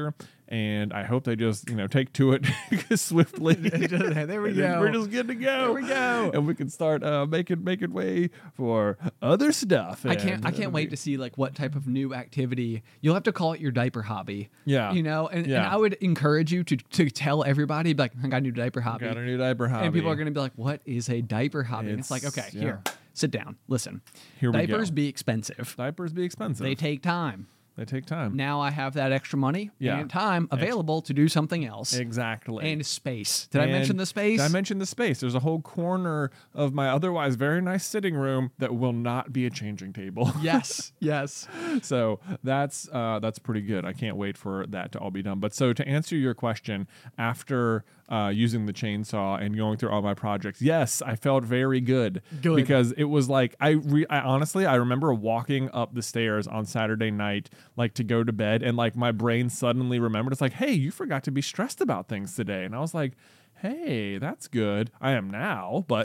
and I hope they just, you know, take to it swiftly.
There we go.
We're just good to go.
There we go.
And we can start uh, making making way for other stuff.
I can't
And
I can't wait to see like what type of new activity. You'll have to call it your diaper hobby.
Yeah.
You know, and,
Yeah.
and I would encourage you to to tell everybody, like, I got a new diaper hobby.
got a new diaper hobby.
And people are going to be like, what is a diaper hobby? And it's like,
It's-
okay,
yeah.
here, sit down, listen.
Here we
Diapers
go.
be expensive.
Diapers be expensive.
They take time.
They take time.
Now I have that extra money
Yeah.
and time available to do something else.
Exactly.
And space. Did I
And
mention the space?
Did I mention the space? There's a whole corner of my otherwise very nice sitting room that will not be a changing table.
Yes, yes.
So that's uh, that's pretty good. I can't wait for that to all be done. But so to answer your question, after uh, using the chainsaw and going through all my projects, yes, I felt very good.
Good.
Because it was like I, re- I honestly I remember walking up the stairs on Saturday night, like to go to bed, and like my brain suddenly remembered. It's like, hey, you forgot to be stressed about things today, and I was like, hey, that's good. I am now, but,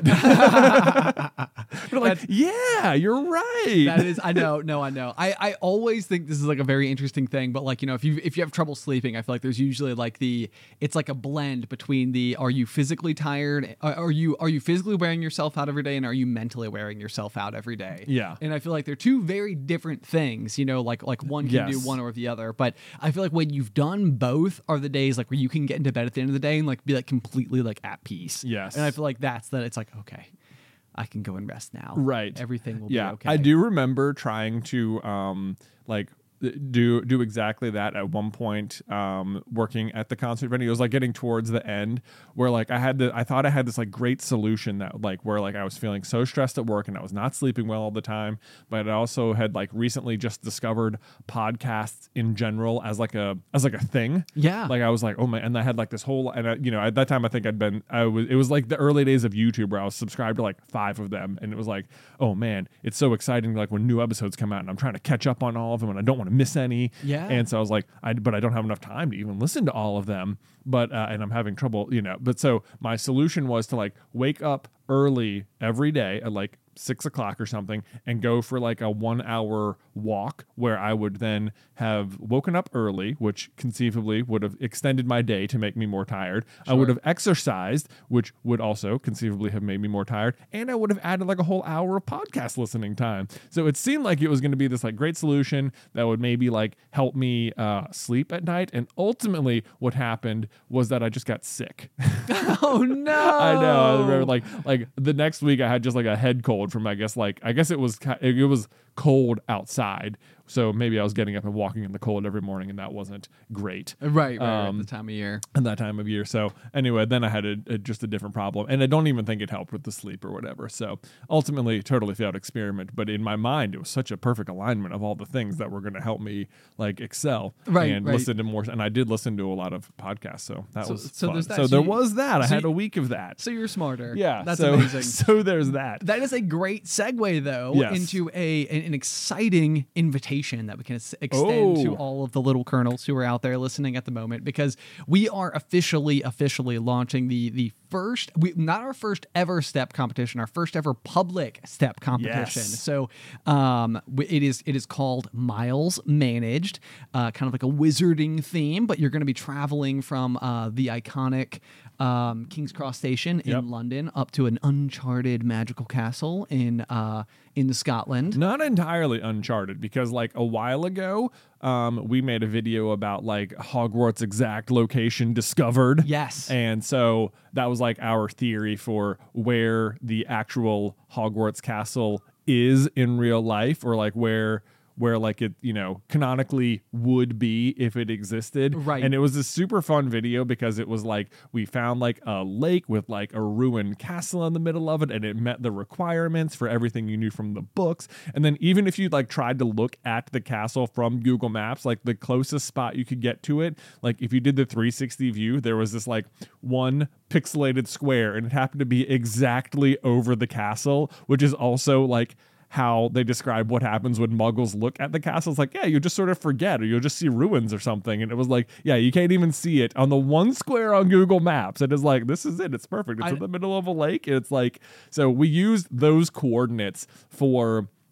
but like, yeah, you're right.
That is, I know, no, I know. I, I always think this is like a very interesting thing, but like, you know, if you if you have trouble sleeping, I feel like there's usually like the, it's like a blend between the, are you physically tired? Are, are you are you physically wearing yourself out every day, and are you mentally wearing yourself out every day?
Yeah.
And I feel like they're two very different things, you know, like like one can do
Yes.
one or the other. But I feel like when you've done both are the days like where you can get into bed at the end of the day and like be like completely like at peace.
Yes.
And I feel like that's that it's like, okay, I can go and rest now.
Right.
Everything will
yeah.
be okay.
I do remember trying to um like do do exactly that at one point, um working at the concert venue. It was like getting towards the end where like I had the I thought I had this like great solution that like where like I was feeling so stressed at work and I was not sleeping well all the time, but I also had like recently just discovered podcasts in general as like a as like a thing.
Yeah.
Like I was like, oh my, and I had like this whole, and I, you know, at that time I think I'd been, I was, it was like the early days of YouTube where I was subscribed to like five of them, and it was like, oh man, it's so exciting, like when new episodes come out, and I'm trying to catch up on all of them, and I don't want to miss any.
Yeah.
And so I was like, I, but I don't have enough time to even listen to all of them, but uh, and I'm having trouble, you know. But so my solution was to like wake up early every day at like six o'clock or something and go for like a one hour walk where I would then have woken up early, which conceivably would have extended my day to make me more tired. I would have exercised, which would also conceivably have made me more tired. And I would have added like a whole hour of podcast listening time. So it seemed like it was going to be this like great solution that would maybe like help me uh, sleep at night. And ultimately what happened was that I just got sick.
Oh no!
I know. I remember like like the next week I had just like a head cold from I guess like I guess it was ki- it was cold outside, so maybe I was getting up and walking in the cold every morning, and that wasn't great.
Right, right, right,
Um,
the time of year.
At that time of year. So anyway, then I had a, a, just a different problem, and I don't even think it helped with the sleep or whatever. So ultimately, totally failed experiment. But in my mind, it was such a perfect alignment of all the things that were going to help me like excel
Right,
and
right.
listen to more. And I did listen to a lot of podcasts, so that
So-
was
so
fun.
there's that.
So
So
there
you-
was that. I
so
had
you-
a week of that.
So you're smarter.
Yeah,
that's
so,
amazing.
So there's that.
That is a great segue, though,
Yes.
into a an, an exciting invitation that we can ex- extend
Oh.
to all of the little kernels who are out there listening at the moment, because we are officially, officially launching the the first, we, not our first ever step competition, our first ever public step competition.
Yes.
So um, w- it is it is called Miles Managed, uh, kind of like a wizarding theme, but you're going to be traveling from uh, the iconic um, King's Cross Station
Yep.
in London up to an uncharted magical castle in uh, in Scotland.
Not entirely uncharted, because like a while ago, um, we made a video about like Hogwarts' exact location discovered.
Yes.
And so that was like our theory for where the actual Hogwarts castle is in real life, or like where where like it, you know, canonically would be if it existed.
Right.
And it was a super fun video because it was like we found like a lake with like a ruined castle in the middle of it, and it met the requirements for everything you knew from the books. And then even if you like tried to look at the castle from Google Maps, like the closest spot you could get to it, like if you did the three sixty view, there was this like one pixelated square, and it happened to be exactly over the castle, which is also like how they describe what happens when muggles look at the castle. It's like, yeah, you just sort of forget, or you'll just see ruins or something. And it was like, yeah, you can't even see it on the one square on Google Maps. It is like, this is it. It's perfect. It's
I-
in the middle of a lake. And it's like, so we used those coordinates for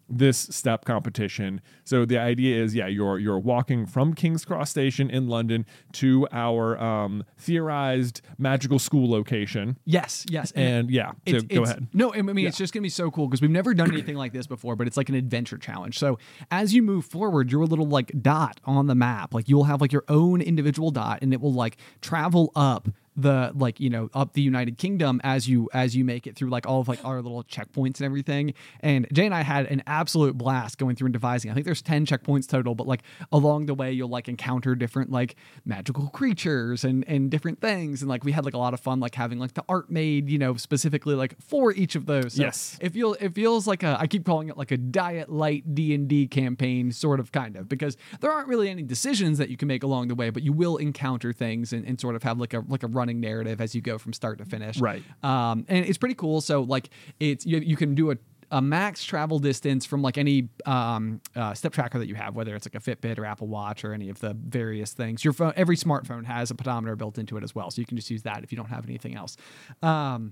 this step competition. So the idea is, yeah, you're you're walking from King's Cross Station in London to our um, theorized magical school location.
Yes, yes.
And, and yeah, so
it's,
go
it's,
ahead.
No, I mean,
yeah.
it's just going to be so cool because we've never done anything like this before, but it's like an adventure challenge. So as you move forward, you're a little like dot on the map. Like you'll have like your own individual dot and it will like travel up the like you know up the United Kingdom as you as you make it through like all of like our little checkpoints and everything. And Jay and I had an absolute blast going through and devising. I think there's ten checkpoints total, but like along the way you'll like encounter different like magical creatures and and different things. And like we had like a lot of fun like having like the art made you know specifically like for each of those. So
yes,
it feels it feels like a I keep calling it like a diet light D and D campaign sort of kind of because there aren't really any decisions that you can make along the way, but you will encounter things and, and sort of have like a like a run narrative as you go from start to finish.
Right.
Um, and it's pretty cool. So like it's, you, you can do a, a max travel distance from like any um, uh, step tracker that you have, whether it's like a Fitbit or Apple Watch or any of the various things. Your phone, every smartphone has a pedometer built into it as well. So you can just use that if you don't have anything else. Um,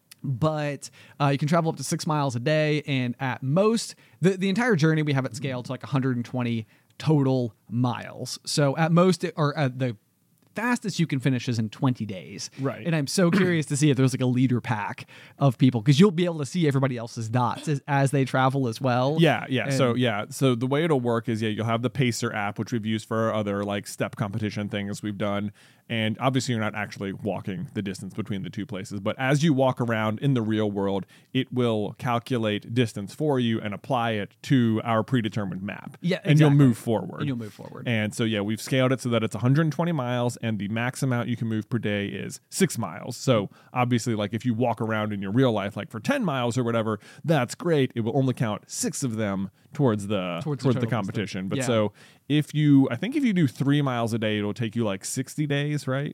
But uh, you can travel up to six miles a day. And at most, the, the entire journey, we have it scaled to like one hundred twenty total miles. So at most, it, or at the fastest you can finish is in twenty days.
Right.
And I'm so curious to see if there's like a leader pack of people because you'll be able to see everybody else's dots as, as they travel as well.
Yeah, yeah.
And
so yeah, so the way it'll work is yeah, you'll have the Pacer app, which we've used for our other like step competition things we've done. And obviously you're not actually walking the distance between the two places, but as you walk around in the real world, it will calculate distance for you and apply it to our predetermined map.
Yeah, exactly.
And you'll move forward.
And you'll move forward.
And so yeah, we've scaled it so that it's one hundred twenty miles and the max amount you can move per day is six miles. So obviously like if you walk around in your real life like for ten miles or whatever, that's great. It will only count six of them towards the towards, towards the, the competition. But yeah. So if you I think if you do three miles a day, it'll take you like sixty days, right?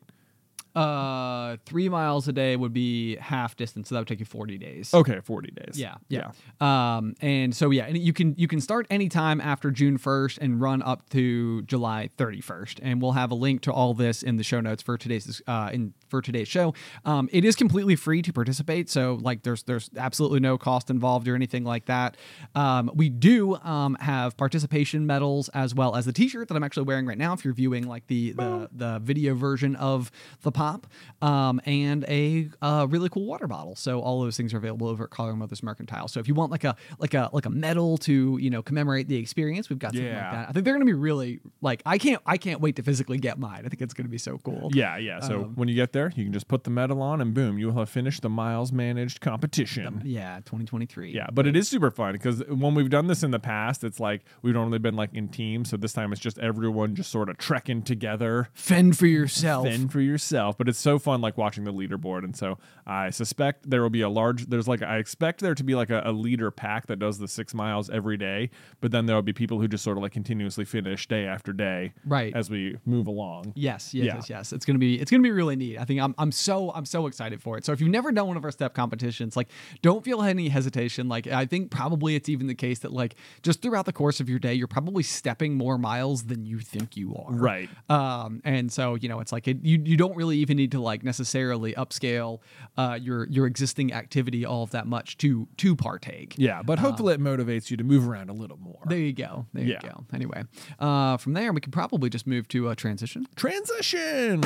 Uh, three miles a day would be half distance, so that would take you forty days.
Okay, forty days.
Yeah, yeah. yeah. Um, and so yeah, and you can you can start anytime after June first and run up to July thirty-first, and we'll have a link to all this in the show notes for today's uh in for today's show. Um, it is completely free to participate, so like there's there's absolutely no cost involved or anything like that. Um, we do um have participation medals as well as the T-shirt that I'm actually wearing right now. If you're viewing like the the the video version of the podcast. Um, and a uh, really cool water bottle. So all those things are available over at Colorado Motors Mercantile. So if you want like a like a like a medal to you know commemorate the experience, we've got something
yeah.
like that. I think they're going to be really like I can't I can't wait to physically get mine. I think it's going to be so cool.
Yeah, yeah. So um, when you get there, you can just put the medal on, and boom, you will have finished the miles managed competition.
Yeah, twenty twenty-three.
Yeah, but it is super fun because when we've done this in the past, it's like we've only been like in teams. So this time it's just everyone just sort of trekking together.
Fend for yourself.
Fend for yourself. But it's so fun like watching the leaderboard. And so I suspect there will be a large, there's like, I expect there to be like a, a leader pack that does the six miles every day. But then there will be people who just sort of like continuously finish day after day.
Right.
As we move along.
Yes, yes,
yeah.
yes, yes. It's gonna be it's gonna be really neat. I think I'm I'm so I'm so excited for it. So if you've never done one of our step competitions, like don't feel any hesitation. Like I think probably it's even the case that like just throughout the course of your day, you're probably stepping more miles than you think you are.
Right.
Um, and so you know it's like it, you you don't really even need to like necessarily upscale uh, your your existing activity all of that much to to partake.
Yeah, but hopefully um, it motivates you to move around a little more.
There you go. There
yeah.
you go. Anyway, uh, from there we could probably just move to a transition.
Transition.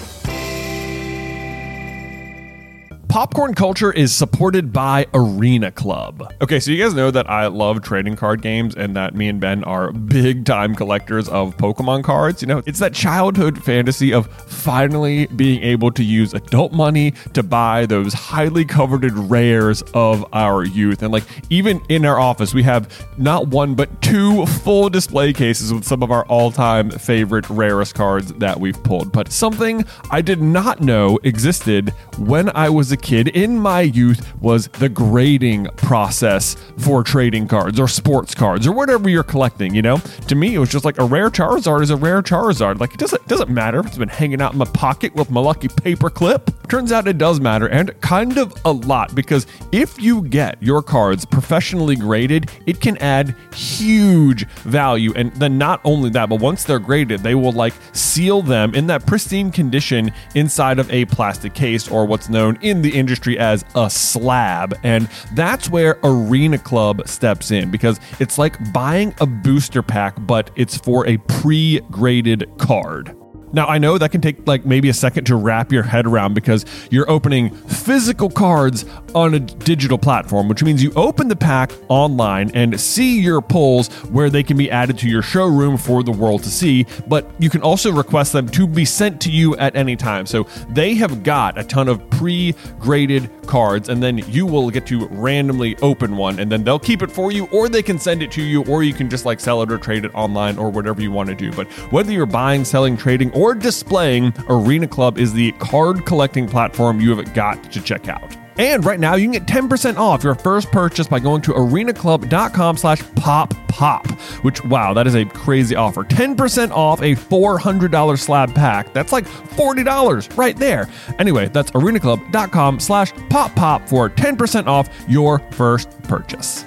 Popcorn Culture is supported by Arena Club. Okay, so you guys know that I love trading card games and that me and Ben are big time collectors of Pokemon cards. You know, it's that childhood fantasy of finally being able to use adult money to buy those highly coveted rares of our youth. And like even in our office, we have not one but two full display cases with some of our all-time favorite rarest cards that we've pulled. But something I did not know existed when I was a kid in my youth was the grading process for trading cards or sports cards or whatever you're collecting. You know, to me it was just like a rare Charizard is a rare Charizard. Like it doesn't doesn't matter if it's been hanging out in my pocket with my lucky paper clip. turns out it does matter, and kind of a lot, because if you get your cards professionally graded, it can add huge value. And then not only that, but once they're graded, they will like seal them in that pristine condition inside of a plastic case, or what's known in the industry as a slab. And that's where Arena Club steps in, because it's like buying a booster pack, but it's for a pre-graded card. Now, I know that can take like maybe a second to wrap your head around, because you're opening physical cards on a digital platform, which means you open the pack online and see your pulls where they can be added to your showroom for the world to see, but you can also request them to be sent to you at any time. So they have got a ton of pre-graded cards, and then you will get to randomly open one, and then they'll keep it for you, or they can send it to you, or you can just like sell it or trade it online, or whatever you want to do. But whether you're buying, selling, trading, or displaying, Arena Club is the card collecting platform you have got to check out. And right now, you can get ten percent off your first purchase by going to arenaclub.com slash pop pop, which, wow, that is a crazy offer. ten percent off a four hundred dollars slab pack. That's like forty dollars right there. Anyway, that's arenaclub.com slash pop pop for ten percent off your first purchase.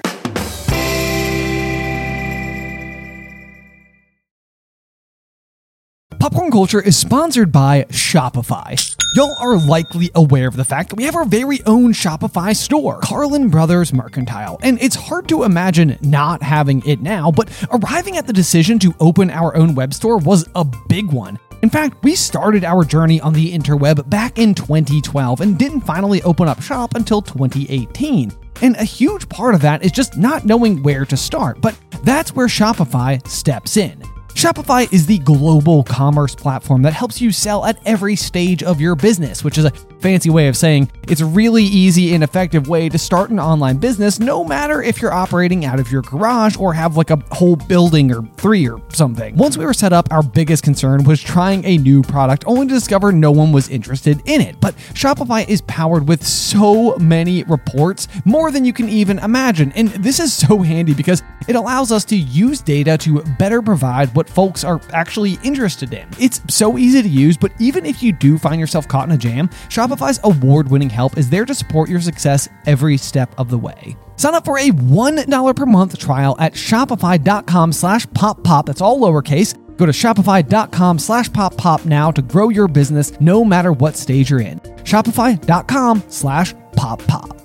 Popcorn Culture is sponsored by Shopify. Y'all are likely aware of the fact that we have our very own Shopify store, Carlin Brothers Mercantile, and it's hard to imagine not having it now, but arriving at the decision to open our own web store was a big one. In fact, we started our journey on the interweb back in twenty twelve and didn't finally open up shop until twenty eighteen. And a huge part of that is just not knowing where to start, but that's where Shopify steps in. Shopify is the global commerce platform that helps you sell at every stage of your business, which is a fancy way of saying it's a really easy and effective way to start an online business, no matter if you're operating out of your garage or have like a whole building or three or something. Once we were set up, our biggest concern was trying a new product, only to discover no one was interested in it. But Shopify is powered with so many reports, more than you can even imagine. And this is so handy because it allows us to use data to better provide what folks are actually interested in. It's so easy to use, but even if you do find yourself caught in a jam, Shopify's award-winning help is there to support your success every step of the way. Sign up for a one dollar per month trial at shopify.com slash pop pop. That's all lowercase. Go to shopify.com slash pop pop now to grow your business no matter what stage you're in. Shopify.com slash pop pop.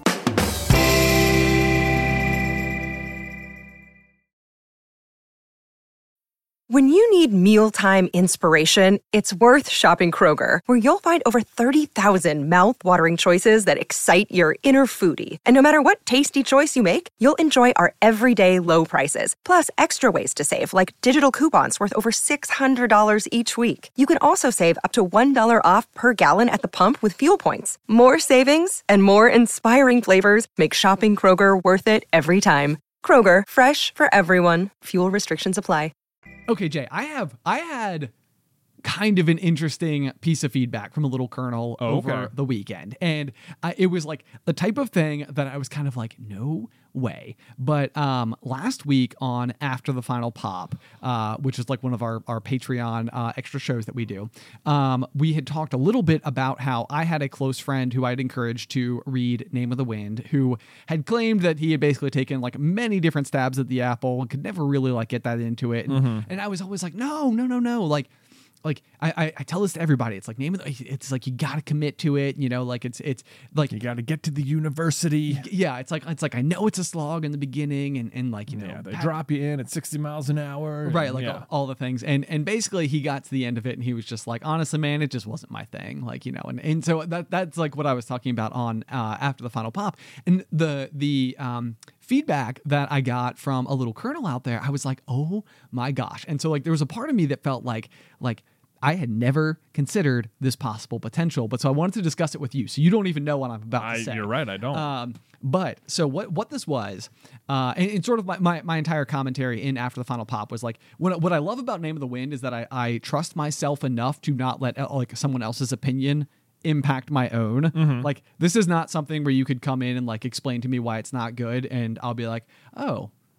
When you need mealtime inspiration, it's worth shopping Kroger, where you'll find over thirty thousand mouth-watering choices that excite your inner foodie. And no matter what tasty choice you make, you'll enjoy our everyday low prices, plus extra ways to save, like digital coupons worth over six hundred dollars each week. You can also save up to one dollar off per gallon at the pump with fuel points. More savings and more inspiring flavors make shopping Kroger worth it every time. Kroger, fresh for everyone. Fuel restrictions apply.
Okay, Jay, I have I had kind of an interesting piece of feedback from a little Colonel
Oh,
over
okay.
the weekend. And I, it was like the type of thing that I was kind of like, no way. But um, last week on After the Final Pop, uh, which is like one of our, our Patreon uh, extra shows that we do, um, we had talked a little bit about how I had a close friend who I'd encouraged to read Name of the Wind, who had claimed that he had basically taken like many different stabs at the apple and could never really like get that into it. And,
Mm-hmm.
and I was always like, no, no, no, no. Like, Like I, I, I tell this to everybody. It's like name of the, it's like you got to commit to it. You know, like it's it's like
You got to get to the university.
yeah. It's like it's like I know it's a slog in the beginning, and, and like you know
Yeah, they
pat-
drop you in at sixty miles an hour. and-
right, like
yeah.
all, all the things, and and basically he got to the end of it, and he was just like, honestly, man, it just wasn't my thing. Like you know, and and so that that's like what I was talking about on uh, After the Final Pop, and the the um. feedback that I got from a little Colonel out there, I was like, oh my gosh. And so like there was a part of me that felt like like I had never considered this possible potential, but so I wanted to discuss it with you. So you don't even know what I'm about
I,
to say.
you're right. I don't.
Um, but so what what this was, uh, and, and sort of my, my, my entire commentary in After the Final Pop was like, what, what I love about Name of the Wind is that I, I trust myself enough to not let uh, like someone else's opinion impact my own.
Mm-hmm.
Like this is not something where you could come in and like explain to me why it's not good, and I'll be like, oh,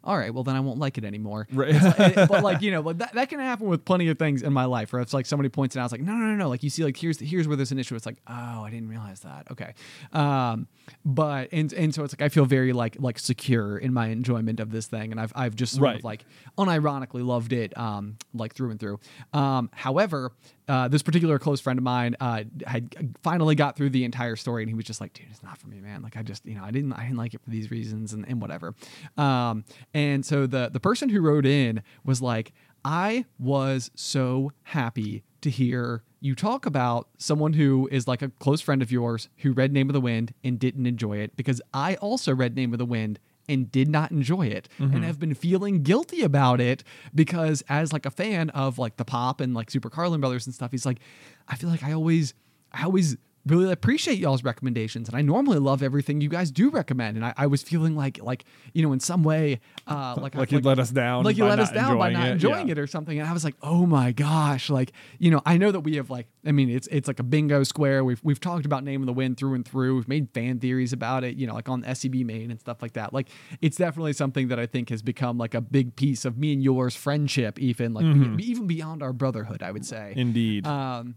all right, well then I won't like it anymore.
Right.
It's like- it- but like, you know, like that, that can happen with plenty of things in my life where it's like somebody points it out, it's like, no, no, no, no. Like you see, like here's here's where there's an issue. It's like, oh, I didn't realize that. Okay. Um, but and and so it's like I feel very like like secure in my enjoyment of this thing, and I've I've just sort
Right.
of like unironically loved it, um, like through and through. Um, however, uh, this particular close friend of mine uh, had finally got through the entire story, and he was just like, dude, it's not for me, man. Like I just, you know, I didn't I didn't like it for these reasons and, and whatever. Um, and so the the person who wrote in was like, I was so happy to hear you talk about someone who is like a close friend of yours who read Name of the Wind and didn't enjoy it, because I also read Name of the Wind and did not enjoy it,
Mm-hmm.
and have been feeling guilty about it because as like a fan of like the pop and like Super Carlin Brothers and stuff, he's like, I feel like I always, I always really appreciate y'all's recommendations, and I normally love everything you guys do recommend, and I, I was feeling like like you know in some way uh like
Like
I,
you'd let us down
like you
by
let us
not
down by
enjoying
not
it.
enjoying
Yeah.
it or something, and I was like, oh my gosh, like you know I know that we have like I mean it's it's like a bingo square. We've we've talked about Name of the Wind through and through. We've made fan theories about it, you know, like on S C B Main and stuff like that. Like it's definitely something that I think has become like a big piece of me and yours friendship, even like
Mm-hmm.
be, even beyond our brotherhood, I would say.
Indeed.
Um,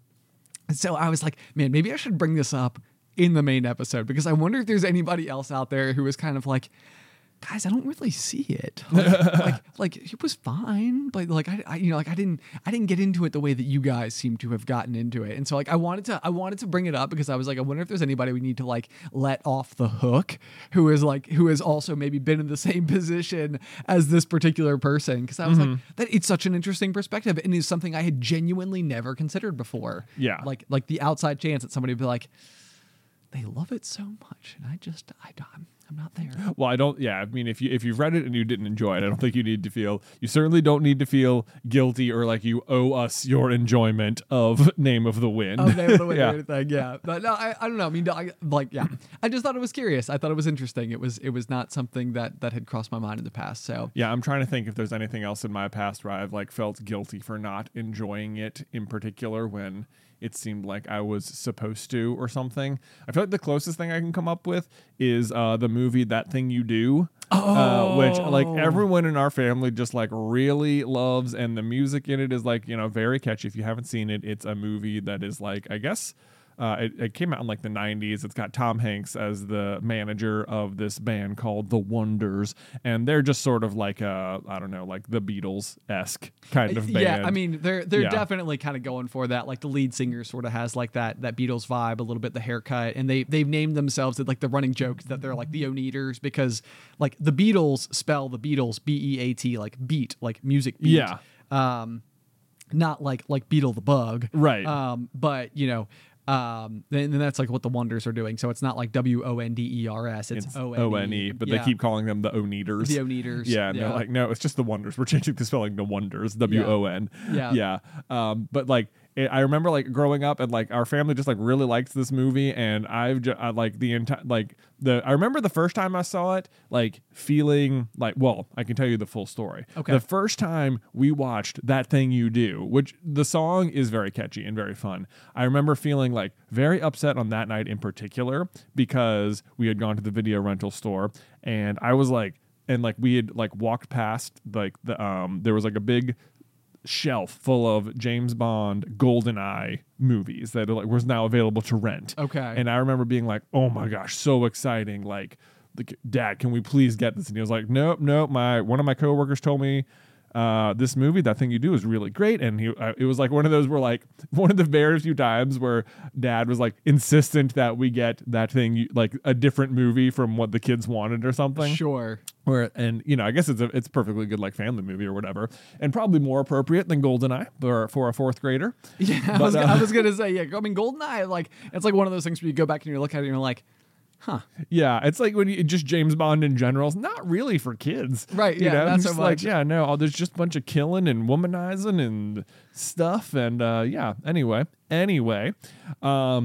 so I was like, man, maybe I should bring this up in the main episode, because I wonder if there's anybody else out there who is kind of like, guys, I don't really see it. Like, like, like it was fine, but like I, I, you know, like I didn't, I didn't get into it the way that you guys seem to have gotten into it. And so like I wanted to, I wanted to bring it up because I was like, I wonder if there's anybody we need to like let off the hook, who is like, who has also maybe been in the same position as this particular person. Because I was like, that it's such an interesting perspective, and is something I had genuinely never considered before.
Yeah.
like like the outside chance that somebody would be like, they love it so much, and I just, I, I'm, I'm not there.
Well, I don't. Yeah, I mean, if you if you've read it and you didn't enjoy it, I don't think you need to feel. You certainly don't need to feel guilty or like you owe us your enjoyment of Name of the Wind.
Oh, Name of the Wind
Yeah.
or anything, yeah. But no, I, I don't know. I mean, I, like, yeah. I just thought it was curious. I thought it was interesting. It was, it was not something that that had crossed my mind in the past. So
Yeah, I'm trying to think if there's anything else in my past where I've like felt guilty for not enjoying it in particular when it seemed like I was supposed to or something. I feel like the closest thing I can come up with is uh, the movie That Thing You Do, uh, which like everyone in our family just like really loves, and the music in it is like, you know, very catchy. If you haven't seen it, it's a movie that is like, I guess, Uh, it, it came out in like the nineties. It's got Tom Hanks as the manager of this band called The Wonders, and they're just sort of like a, I don't know, like the Beatles-esque kind of band.
yeah, I mean, they're they're
Yeah.
definitely kind of going for that. Like the lead singer sort of has like that that Beatles vibe, a little bit the haircut, and they they've named themselves like the running joke that they're like the Oneaters, because like the Beatles spell the Beatles B E A T, like beat, like music beat.
Yeah.
Um, not like like Beetle the Bug.
Right.
Um, but you know. Um, and then that's like what the Wonders are doing. So it's not like W O N D E R S. It's,
It's
O
O N E, but
Yeah.
they keep calling them the Oneaters.
The Oneaters.
Yeah, and
Yeah.
they're like, no, it's just the Wonders. We're changing the spelling to Wonders, W O N.
Yeah.
Yeah. Um, but like, it, I remember like growing up and like our family just like really liked this movie, and I've just I, like the entire like the I remember the first time I saw it, like feeling like, well, I can tell you the full story.
Okay.
The first time we watched That Thing You Do, which the song is very catchy and very fun, I remember feeling like very upset on that night in particular because we had gone to the video rental store, and I was like, and like we had like walked past like the um there was like a big shelf full of James Bond GoldenEye movies that like was now available to rent.
Okay.
And I remember being like, oh my gosh, so exciting. Like, like, Dad, can we please get this? And he was like, nope, nope. My one of my coworkers told me uh, this movie, That Thing You Do, is really great. And he, uh, it was like one of those where like one of the very few times where Dad was like insistent that we get that thing, you, like a different movie from what the kids wanted or something.
Sure.
Where, and you know, I guess it's a it's a perfectly good like family movie or whatever, and probably more appropriate than GoldenEye for for a fourth grader.
Yeah, I,
But,
was,
uh,
I was gonna say, yeah. I mean, GoldenEye, like it's like one of those things where you go back and you look at it and you're like, huh,
Yeah, it's like when you just James Bond in general is not really for kids,
Right,
You
yeah,
know?
not
It's
so
just like,
much.
yeah, no, oh, there's just a bunch of killing and womanizing and stuff, and uh, yeah. Anyway, anyway, um,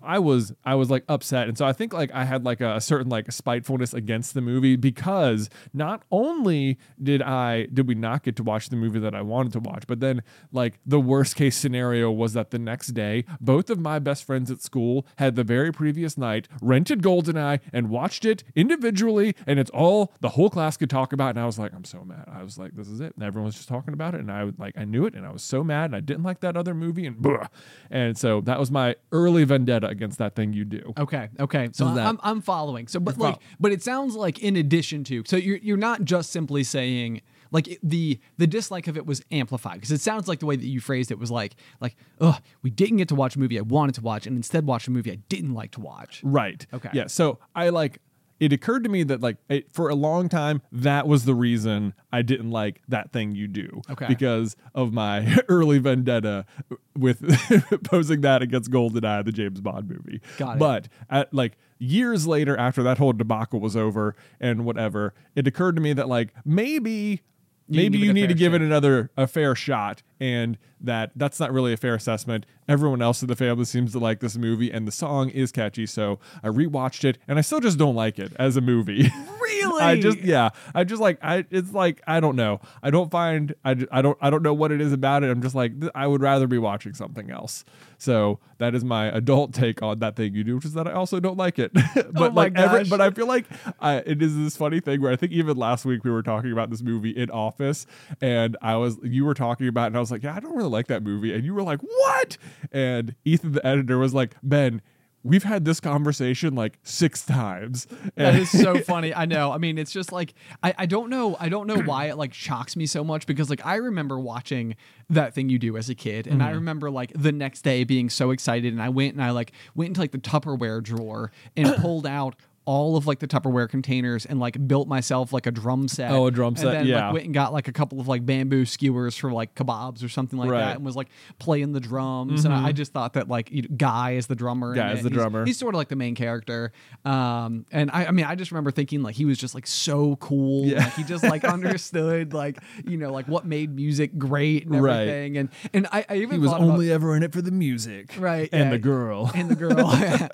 I was I was like upset, and so I think like I had like a, a certain like spitefulness against the movie because not only did I did we not get to watch the movie that I wanted to watch, but then like the worst case scenario was that the next day both of my best friends at school had the very previous night rented GoldenEye and watched it individually, and it's all the whole class could talk about. And I was like, I'm so mad. I was like, this is it. And everyone was just talking about it, and I would like I knew it, and I was so mad, and I didn't like that other movie, and blah. And so that was my early vendetta against That Thing You Do.
Okay, okay. So
that-
I'm I'm following. So, but
You're
like,
fol-
but it sounds like in addition to, so you're you're not just simply saying like it- the the dislike of it was amplified, because it sounds like the way that you phrased it was like like ugh, we didn't get to watch a movie I wanted to watch, and instead watched a movie I didn't like to watch.
Right.
Okay.
Yeah. So I like. It occurred to me that like it, for a long time that was the reason I didn't like That Thing You Do.
Okay.
Because of my early vendetta with posing that against GoldenEye, the James Bond movie.
Got it.
But at like years later, after that whole debacle was over and whatever, it occurred to me that like maybe.
You
Maybe
give it
you
a
need
fair
to give
shake.
it another a fair shot, and that that's not really a fair assessment. Everyone else in the family seems to like this movie, and the song is catchy, so I rewatched it, and I still just don't like it as a movie.
Really?
I just yeah, I just like I it's like I don't know. I don't find I, ju- I don't I don't know what it is about it. I'm just like th- I would rather be watching something else. So that is my adult take on That Thing You Do, which is that I also don't like it. but
Oh my
like every,
gosh.
but I feel like I, it is this funny thing where I think even last week we were talking about this movie in Office, and I was you were talking about it, and I was like, yeah, I don't really like that movie, and you were like, what? And Ethan, the editor, was like, Ben, we've had this conversation like six times.
That
And-
is so funny. I know. I mean, it's just like I, I don't know. I don't know why it like shocks me so much, because like I remember watching That Thing You Do as a kid, and I remember like the next day being so excited, and I went and I like went into like the Tupperware drawer and pulled out all of like the Tupperware containers and like built myself like a drum set.
Oh, a drum
and
set,
then,
yeah.
Like, went and got like a couple of like bamboo skewers for like kebabs or something like
Right.
that, and was like playing the drums. And I, I just thought that like you know, Guy is the drummer. in
Guy is
it.
the
He's-
drummer.
He's sort of like the main character. Um, and I, I mean, I just remember thinking like he was just like so cool.
Yeah.
Like he just like understood like, you know, like what made music great and
Right.
everything. And, and I, I even
He was
thought about-
only ever in it for the music.
Right,
And
yeah.
the girl.
and the girl.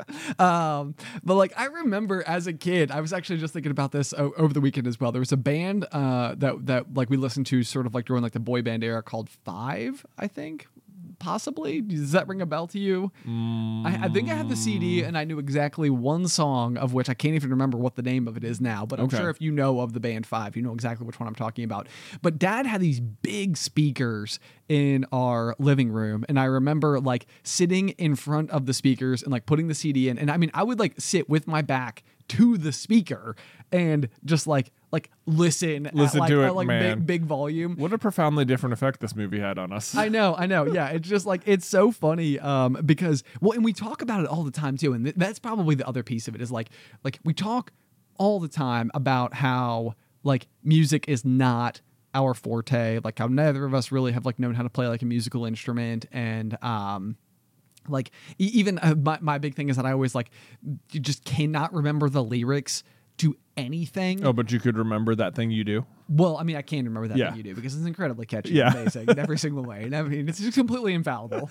um, but like I remember as a kid, I was actually just thinking about this o- over the weekend as well. There was a band uh, that that like we listened to sort of like during like the boy band era called Five, I think. Possibly. Does that ring a bell to you? I, I think I had the C D and I knew exactly one song, of which I can't even remember what the name of it is now, but I'm
Okay.
sure if you know of the band Five, you know exactly which one I'm talking about. But Dad had these big speakers in our living room, and I remember like sitting in front of the speakers and like putting the C D in, and I mean I would like sit with my back to the speaker and just like like listen
Listen
at, like,
to
at,
it,
like
man.
big big volume.
What a profoundly different effect this movie had on us.
I know, I know. Yeah, it's just like it's so funny um, because well, and we talk about it all the time too, and th- that's probably the other piece of it is like like we talk all the time about how like music is not our forte, like how neither of us really have like known how to play like a musical instrument, and um. Like e- even uh, my my big thing is that I always like you just cannot remember the lyrics to anything.
Oh, but you could remember That Thing You Do?
Well, I mean, I can remember that
Yeah.
thing you do because it's incredibly catchy
Yeah.
and amazing in every single way. And I mean, it's just completely infallible.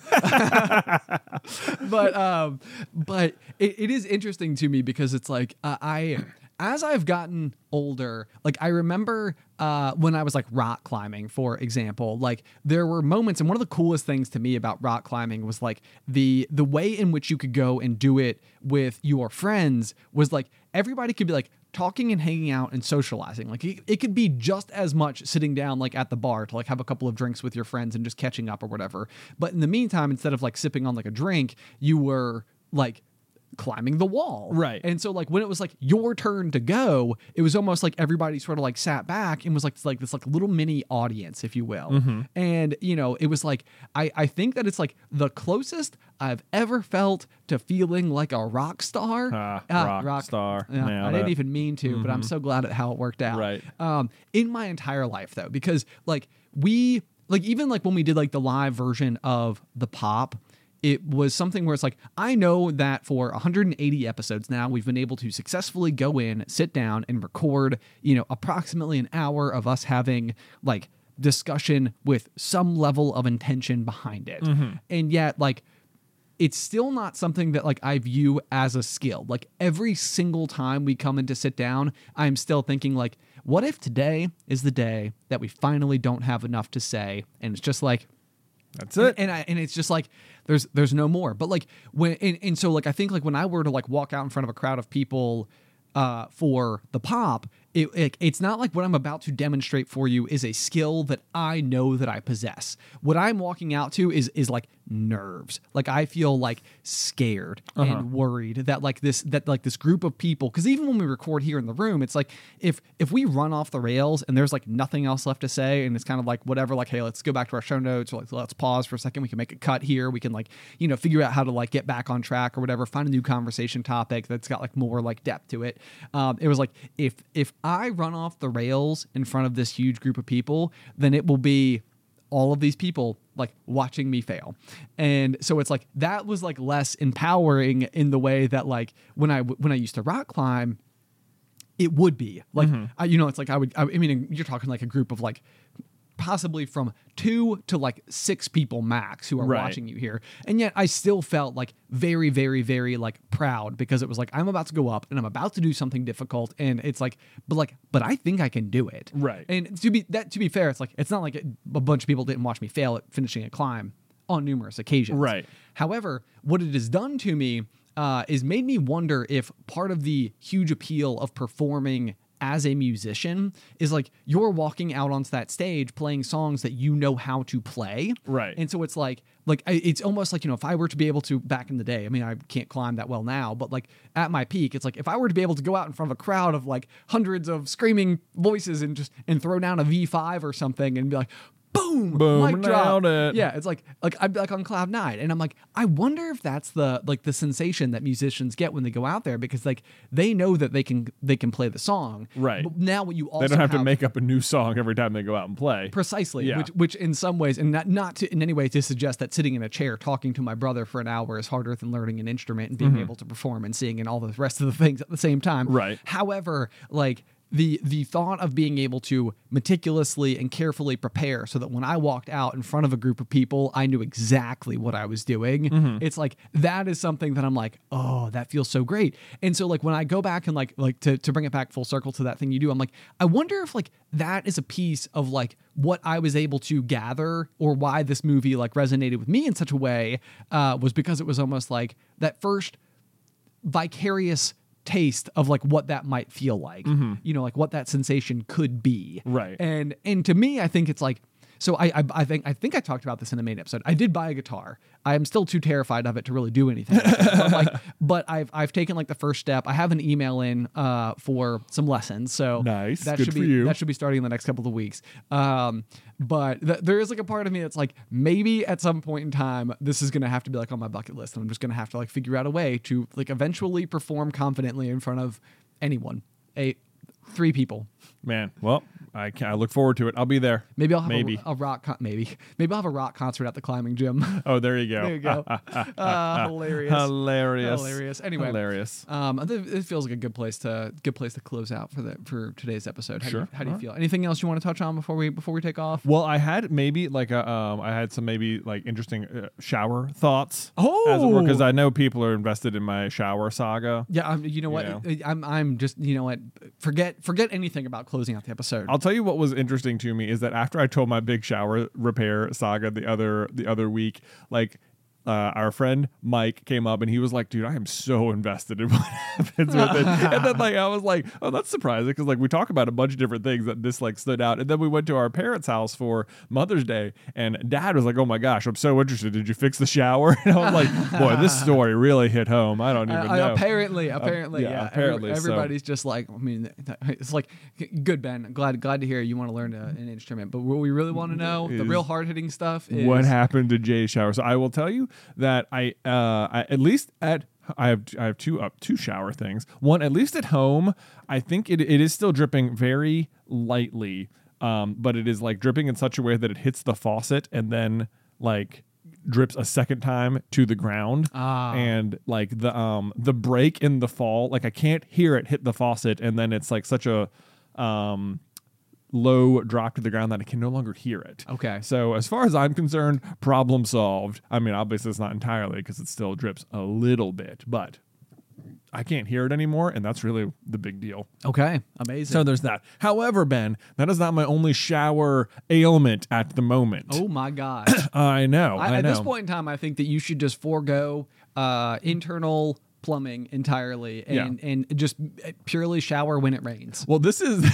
but um, but it, it is interesting to me because it's like uh, I, as I've gotten older, like I remember uh, when I was like rock climbing, for example, like there were moments, and one of the coolest things to me about rock climbing was like the the way in which you could go and do it with your friends was like everybody could be like talking and hanging out and socializing. Like it, it could be just as much sitting down like at the bar to like have a couple of drinks with your friends and just catching up or whatever. But in the meantime, instead of like sipping on like a drink, you were like climbing the wall.
Right.
And so like when it was like your turn to go, it was almost like everybody sort of like sat back and was like like this like little mini audience, if you will.
Mm-hmm.
And you know, it was like I I think that it's like the closest I've ever felt to feeling like a rock star.
Ah, rock star.
Yeah,
Nailed
I didn't
it.
even mean to, but I'm so glad at how it worked out.
Right.
Um, in my entire life though, because like we like even like when we did like the live version of The Pop, it was something where it's like, I know that for one hundred eighty episodes now, we've been able to successfully go in, sit down, and record, you know, approximately an hour of us having like discussion with some level of intention behind it. And yet, like, it's still not something that like I view as a skill. Like every single time we come in to sit down, I'm still thinking like, what if today is the day that we finally don't have enough to say, and it's just like,
That's it.
And, and I and it's just like there's there's no more. But like when and, and so like I think like when I were to like walk out in front of a crowd of people uh, for the pop, it, it it's not like what I'm about to demonstrate for you is a skill that I know that I possess. What I'm walking out to is is like nerves. Like I feel like scared uh-huh. and worried that like this that like this group of people, because even when we record here in the room, it's like if if we run off the rails and there's like nothing else left to say, and it's kind of like whatever, like, hey, let's go back to our show notes, or like let's pause for a second, we can make a cut here, we can like, you know, figure out how to like get back on track or whatever, find a new conversation topic that's got like more like depth to it. Um, it was like if if I run off the rails in front of this huge group of people, then it will be all of these people like watching me fail. And so it's like that was like less empowering in the way that like when I when I used to rock climb, it would be like mm-hmm. I, you know, it's like I would I, I mean you're talking like a group of like possibly from two to like six people max who are right. watching you here. And yet I still felt like very, very, very like proud, because it was like, I'm about to go up and I'm about to do something difficult. And it's like, but like, but I think I can do it.
Right.
And to be that, to be fair, it's like, it's not like it, a bunch of people didn't watch me fail at finishing a climb on numerous occasions.
Right.
However, what it has done to me uh, is made me wonder if part of the huge appeal of performing as a musician is like you're walking out onto that stage playing songs that you know how to play.
Right.
And so it's like, like it's almost like, you know, if I were to be able to back in the day, I mean, I can't climb that well now, but like at my peak, it's like if I were to be able to go out in front of a crowd of like hundreds of screaming voices and just, and throw down a V five or something and be like, boom,
boom,
mic drop.
It.
Yeah, it's like like I'd be like on cloud nine, and I'm like, I wonder if that's the like the sensation that musicians get when they go out there, because like they know that they can they can play the song,
right?
But now what you also
they don't have,
have
to make up a new song every time they go out and play.
Precisely,
yeah.
which which in some ways, and not not to, in any way to suggest that sitting in a chair talking to my brother for an hour is harder than learning an instrument and being
mm-hmm.
able to perform and sing and all the rest of the things at the same time.
Right.
However, like. The the thought of being able to meticulously and carefully prepare so that when I walked out in front of a group of people, I knew exactly what I was doing. Mm-hmm. It's like, that is something that I'm like, oh, that feels so great. And so like when I go back and like like to, to bring it back full circle to that thing you do, I'm like, I wonder if like that is a piece of like what I was able to gather, or why this movie like resonated with me in such a way uh, was because it was almost like that first vicarious taste of like what that might feel like, mm-hmm. you know, like what that sensation could be.
Right.
And, and to me, I think it's like, so I, I, I think, I think I talked about this in the main episode. I did buy a guitar. I am still too terrified of it to really do anything. With it. But, like, but I've, I've taken like the first step. I have an email in uh, for some lessons. So
nice.
That
Good
should
for
be,
you.
that should be starting in the next couple of weeks. Um, but th- there is like a part of me that's like, maybe at some point in time, this is going to have to be like on my bucket list. And I'm just going to have to like figure out a way to like eventually perform confidently in front of anyone, a three people.
Man, well, I can, I look forward to it. I'll be there.
Maybe I'll have
maybe.
A, a rock. Con- maybe maybe I'll have a rock concert at the climbing gym.
Oh, there you go.
There you go. uh, hilarious.
Hilarious.
Hilarious. Anyway,
hilarious.
Um, it feels like a good place to good place to close out for the for today's episode. How
sure.
Do you, how do you feel? Anything else you want to touch on before we before we take off?
Well, I had maybe like a um, I had some maybe like interesting uh, shower thoughts.
Oh,
because I know people are invested in my shower saga.
Yeah, um, you know what?
You know?
I'm I'm just you know what? Forget forget anything about closing out the episode.
I'll tell you what was interesting to me is that after I told my big shower repair saga the other the other week, like uh, our friend Mike came up and he was like, dude, I am so invested in what happens with it. And then like I was like, oh, that's surprising, because like we talk about a bunch of different things that this like stood out. And then we went to our parents' house for Mother's Day, and Dad was like, oh my gosh, I'm so interested. Did you fix the shower? And I was like, boy, this story really hit home. I don't even
uh,
know.
Apparently, apparently, uh, yeah,
yeah. Apparently,
Every, everybody's
so.
just like, I mean, it's like, good, Ben. Glad glad to hear you want to learn a, an instrument. But what we really want to know,
is
the real hard hitting stuff, is
what happened to Jay's shower. So I will tell you that I. Uh, I, at least at I have I have two up uh, two shower things. One, at least at home, I think it it is still dripping very lightly, um, but it is like dripping in such a way that it hits the faucet and then like drips a second time to the ground.
Ah.
And like the um the break in the fall, like I can't hear it hit the faucet, and then it's like such a um low drop to the ground that I can no longer hear it.
Okay.
So as far as I'm concerned, problem solved. I mean, obviously it's not entirely because it still drips a little bit, but I can't hear it anymore, and that's really the big deal.
Okay. Amazing.
So there's that. However, Ben, that is not my only shower ailment at the moment.
oh my gosh.
I know. I,
I, at
know.
this point in time, I think that you should just forego uh, internal plumbing entirely and,
Yeah.
and just purely shower when it rains.
Well, this is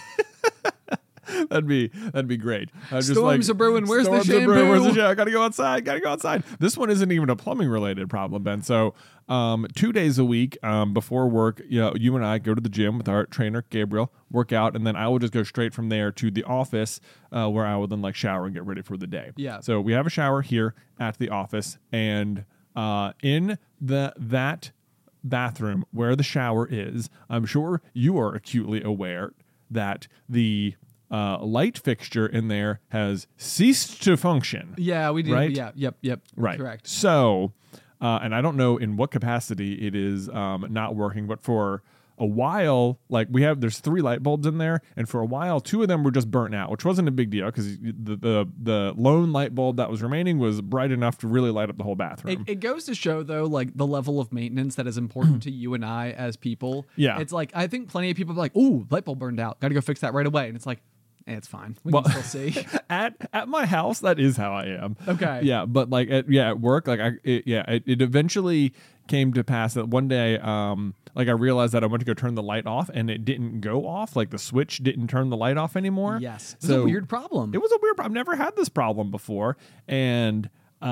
that'd be that'd be great. I was just
Storms
like,
are brewing. Where's the
storms are brewing. Where's the
shampoo?
shampoo? I gotta go outside. Gotta go outside. This one isn't even a plumbing related problem, Ben. So, um, two days a week, um, before work, you know, you and I go to the gym with our trainer Gabriel, work out, and then I will just go straight from there to the office, uh, where I will then like shower and get ready for the day.
Yeah.
So we have a shower here at the office, and uh, in the that bathroom where the shower is, I'm sure you are acutely aware that the uh, light fixture in there has ceased to function.
Yeah, we do.
Right?
Yeah. Yep. Yep.
Right.
Correct.
So, uh, and I don't know in what capacity it is um, not working, but for a while, like we have, there's three light bulbs in there, and for a while, two of them were just burnt out, which wasn't a big deal because the, the the lone light bulb that was remaining was bright enough to really light up the whole
It,
bathroom.
it goes to show, though, like the level of maintenance that is important to you and I as people.
Yeah.
It's like, I think plenty of people are like, ooh, light bulb burned out. Got to go fix that right away. And it's like, eh, it's fine. We
Well-
can still see.
at at my house, that is how I am.
Okay.
Yeah, but like at yeah at work, like I it, yeah it, it eventually came to pass that one day, um, like I realized that I went to go turn the light off and it didn't go off. Like the switch didn't turn the light off anymore.
Yes. It's
So
a weird problem.
It was a weird. I've never had this problem before, and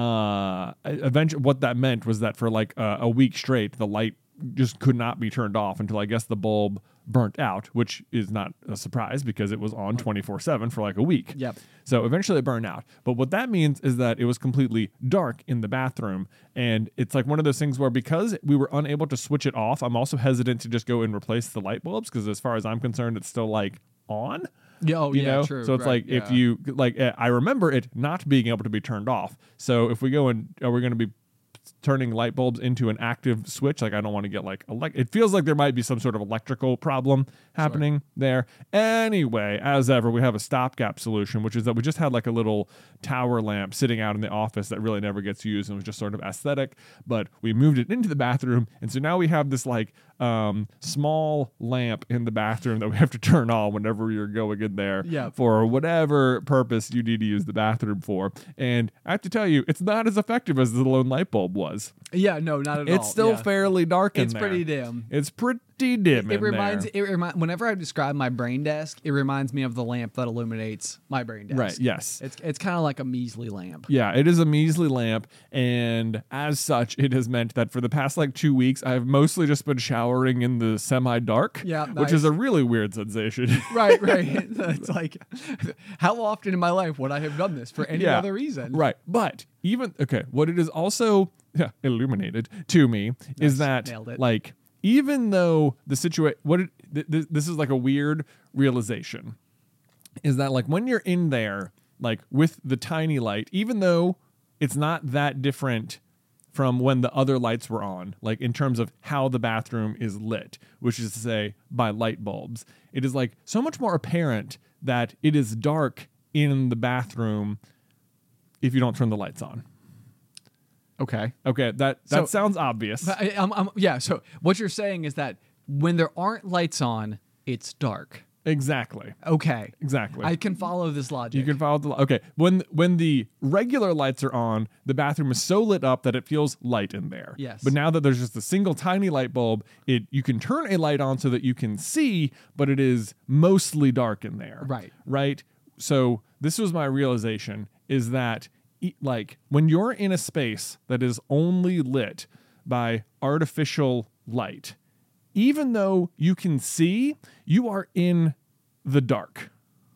uh, eventually, what that meant was that for like uh, a week straight, the light just could not be turned off until I guess the bulb burnt out, which is not a surprise because it was on twenty-four seven for like a week.
Yep.
So eventually it burned out. But what that means is that it was completely dark in the bathroom. And it's like one of those things where because we were unable to switch it off, I'm also hesitant to just go and replace the light bulbs because as far as I'm concerned, it's still like on.
Yeah, oh,
You
yeah,
know,
true.
so it's
right,
like if
yeah.
you like, uh, I remember it not being able to be turned off. So if we go and are we going to be turning light bulbs into an active switch? Like I don't want to get like elect. It feels like there might be some sort of electrical problem happening there. Anyway, as ever, we have a stopgap solution, which is that we just had like a little tower lamp sitting out in the office that really never gets used and was just sort of aesthetic. But we moved it into the bathroom, and so now we have this like um, small lamp in the bathroom that we have to turn on whenever you're going in there
Yeah.
for whatever purpose you need to use the bathroom for. And I have to tell you, it's not as effective as the lone light bulb was.
Yeah, no, not at all.
It's still
yeah.
fairly dark in
It's
there.
pretty dim.
It's pretty dim
It
in
reminds
there.
it remi- whenever I describe my brain desk, it reminds me of the lamp that illuminates my brain desk.
Right, yes.
It's it's kind of like a measly lamp.
Yeah, it is a measly lamp, and as such, it has meant that for the past like two weeks, I've mostly just been showering in the semi-dark,
Yeah,
which is
nice.
a really weird sensation.
Right, right. It's like, how often in my life would I have done this for any
Yeah,
other reason?
Right, but even okay, what it is also yeah, illuminated to me is that
nailed it.
like even though the situation, what it, th- th- this is like a weird realization, is that like when you're in there, like with the tiny light, even though it's not that different from when the other lights were on, like in terms of how the bathroom is lit, which is to say by light bulbs, it is like so much more apparent that it is dark in the bathroom if you don't turn the lights on.
Okay.
Okay, that that
So-
sounds obvious.
But I, I'm, I'm, yeah. So what you're saying is that when there aren't lights on, it's dark.
Exactly.
Okay.
Exactly.
I can follow this logic.
You can follow the okay. When when the regular lights are on, the bathroom is so lit up that it feels light in there.
Yes.
But now that there's just a single tiny light bulb, it you can turn a light on so that you can see, but it is mostly dark in there.
Right.
Right. So this was my realization is that e- like when you're in a space that is only lit by artificial light, even though you can see, you are in the dark.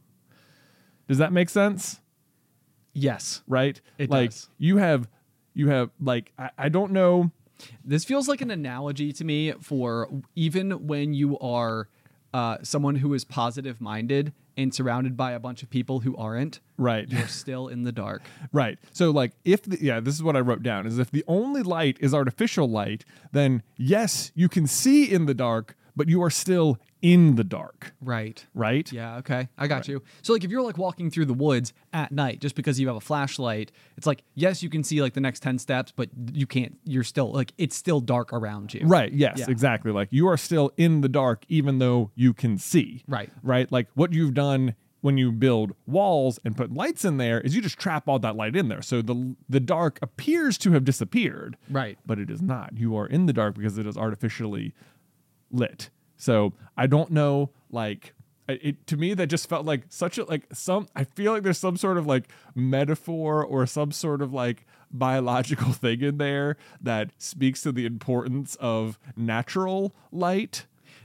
Does that make sense?
Yes.
Right?
It
like
does.
you have you have like I, I don't know.
This feels like an analogy to me for even when you are uh, someone who is positive minded and surrounded by a bunch of people who aren't.
Right.
You're still in the dark.
Right. So like if the, yeah, this is what I wrote down is if the only light is artificial light, then yes, you can see in the dark, but you are still in the dark.
Right.
Right?
Yeah, okay. I got you. So like if you're like walking through the woods at night just because you have a flashlight, it's like yes, you can see like the next ten steps, but you can't you're still like it's still dark around you.
Right. Yes,
Yeah.
exactly. Like you are still in the dark even though you can see.
Right.
Right? Like what you've done when you build walls and put lights in there is you just trap all that light in there. So the the dark appears to have disappeared.
Right.
But it is not. You are in the dark because it is artificially lit. So I don't know, like it, it to me that just felt like such a like some I feel like there's some sort of like metaphor or some sort of like biological thing in there that speaks to the importance of natural light.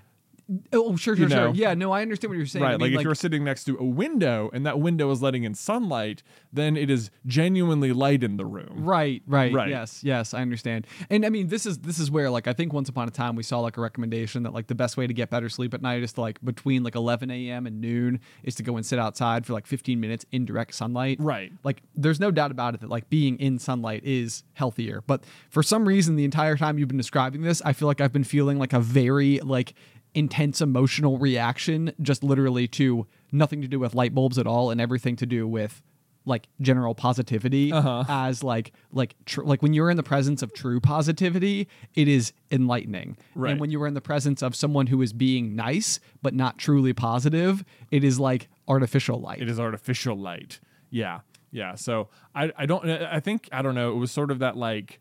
Oh, sure,
You
sure, sure.
know.
Yeah, no, I understand what you're saying.
Right,
I
like
mean,
if you're sitting next to a window and that window is letting in sunlight, then it is genuinely light in the room.
Right, right,
Right.
yes, yes, I understand. And I mean, this is this is where like I think once upon a time we saw like a recommendation that like the best way to get better sleep at night is to like between like eleven a.m. and noon is to go and sit outside for like fifteen minutes in direct sunlight.
Right.
Like there's no doubt about it that like being in sunlight is healthier. But for some reason, the entire time you've been describing this, I feel like I've been feeling like a very like intense emotional reaction, just literally to nothing to do with light bulbs at all and everything to do with like general positivity
Uh-huh.
as like like tr- like when you're in the presence of true positivity, it is enlightening.
Right.
And when you are in the presence of someone who is being nice but not truly positive, it is like artificial light.
It is artificial light. Yeah. Yeah. So I, I don't, I think, I don't know. It was sort of that like,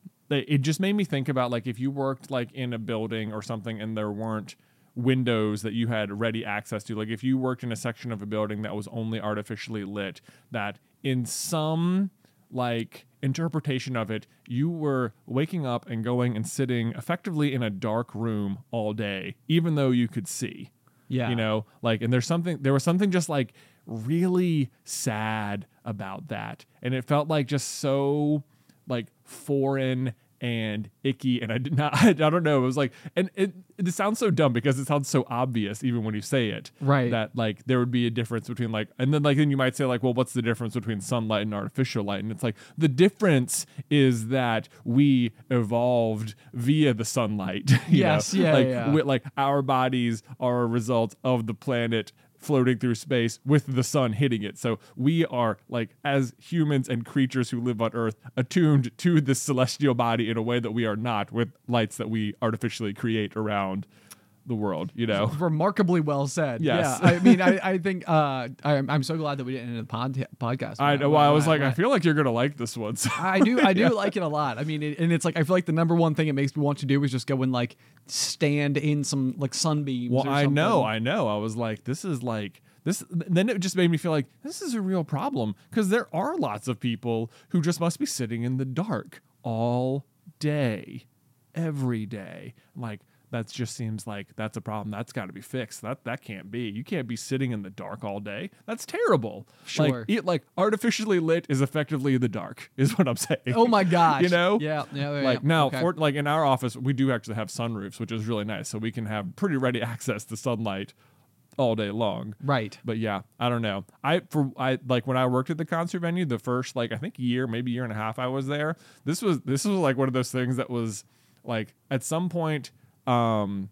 it just made me think about like if you worked like in a building or something and there weren't windows that you had ready access to, like if you worked in a section of a building that was only artificially lit, that in some like interpretation of it, you were waking up and going and sitting effectively in a dark room all day, even though you could see.
Yeah.
You know, like, and there's something, there was something just like really sad about that. And it felt like just so like foreign and icky. And I did not, I don't know. It was like, and it, it sounds so dumb because it sounds so obvious, even when you say it,
Right.
that like there would be a difference between like, and then like, then you might say like, well, what's the difference between sunlight and artificial light? And it's like, the difference is that we evolved via the sunlight. you
Yes,
know?
yeah,
like,
yeah.
we- like our bodies are a result of the planet floating through space with the sun hitting it. So we are like, as humans and creatures who live on Earth, attuned to this celestial body in a way that we are not with lights that we artificially create around the world, you know?
Remarkably well said.
Yes.
Yeah. I mean, I, I think uh, I'm, I'm so glad that we didn't end the pod, podcast.
I know. Well, I was like, I feel like you're going to like this one. So.
I do, I do like it a lot. I mean, it, and it's like I feel like the number one thing it makes me want to do is just go and like stand in some like sunbeams.
Well,
or
I
something.
know, I know. I was like, this is like this. Then it just made me feel like this is a real problem because there are lots of people who just must be sitting in the dark all day, every day. Like that just seems like that's a problem. That's got to be fixed. That that can't be. You can't be sitting in the dark all day. That's terrible.
Sure.
Like, it, like artificially lit is effectively the dark. Is what I'm saying.
Oh my gosh.
You know.
Yeah. Yeah. yeah
Like
yeah.
now,
Okay.
for, like in our office, we do actually have sunroofs, which is really nice. So we can have pretty ready access to sunlight all day long.
Right.
But yeah, I don't know. I for I like when I worked at the concert venue, the first like I think year, maybe year and a half I was there. This was this was like one of those things that was like at some point, um,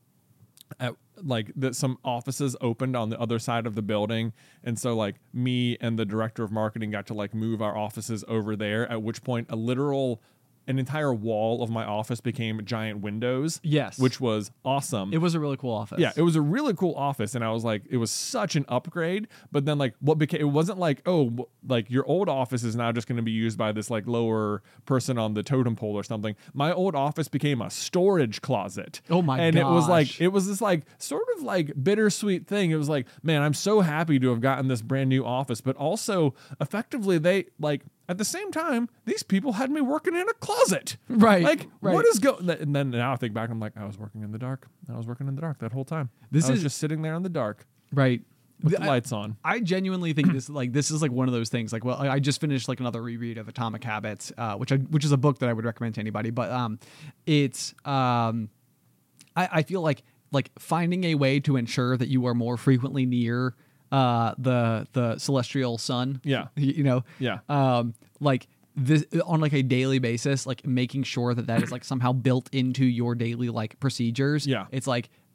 at like that some offices opened on the other side of the building, and so like me and the director of marketing got to like move our offices over there. At which point, a literal. An entire wall of my office became giant windows.
Yes.
Which was awesome.
It was a really cool office.
Yeah, it was a really cool office, and I was like, it was such an upgrade. But then, like, what became it wasn't like, oh, w- like your old office is now just going to be used by this like lower person on the totem pole or something. My old office became a storage closet.
Oh my
And it was
gosh.
like, it was this like sort of like bittersweet thing. It was like, man, I'm so happy to have gotten this brand new office, but also effectively they like. At the same time, these people had me working in a closet.
Right,
Like,
right.
what is going? And then now I think back, I'm like, I was working in the dark. I was working in the dark that whole time.
This
I was
is-
just sitting there in the dark
Right.
with the
I-
lights on.
I genuinely think this like this is like one of those things. Like, well, I I just finished like another reread of Atomic Habits, uh, which I which is a book that I would recommend to anybody. But um, it's um, I, I feel like like finding a way to ensure that you are more frequently near uh the the celestial sun.
Yeah.
y- you know.
Yeah.
Um, like. This on like a daily basis, like making sure that that is like somehow built into your daily like procedures.
Yeah.
It's like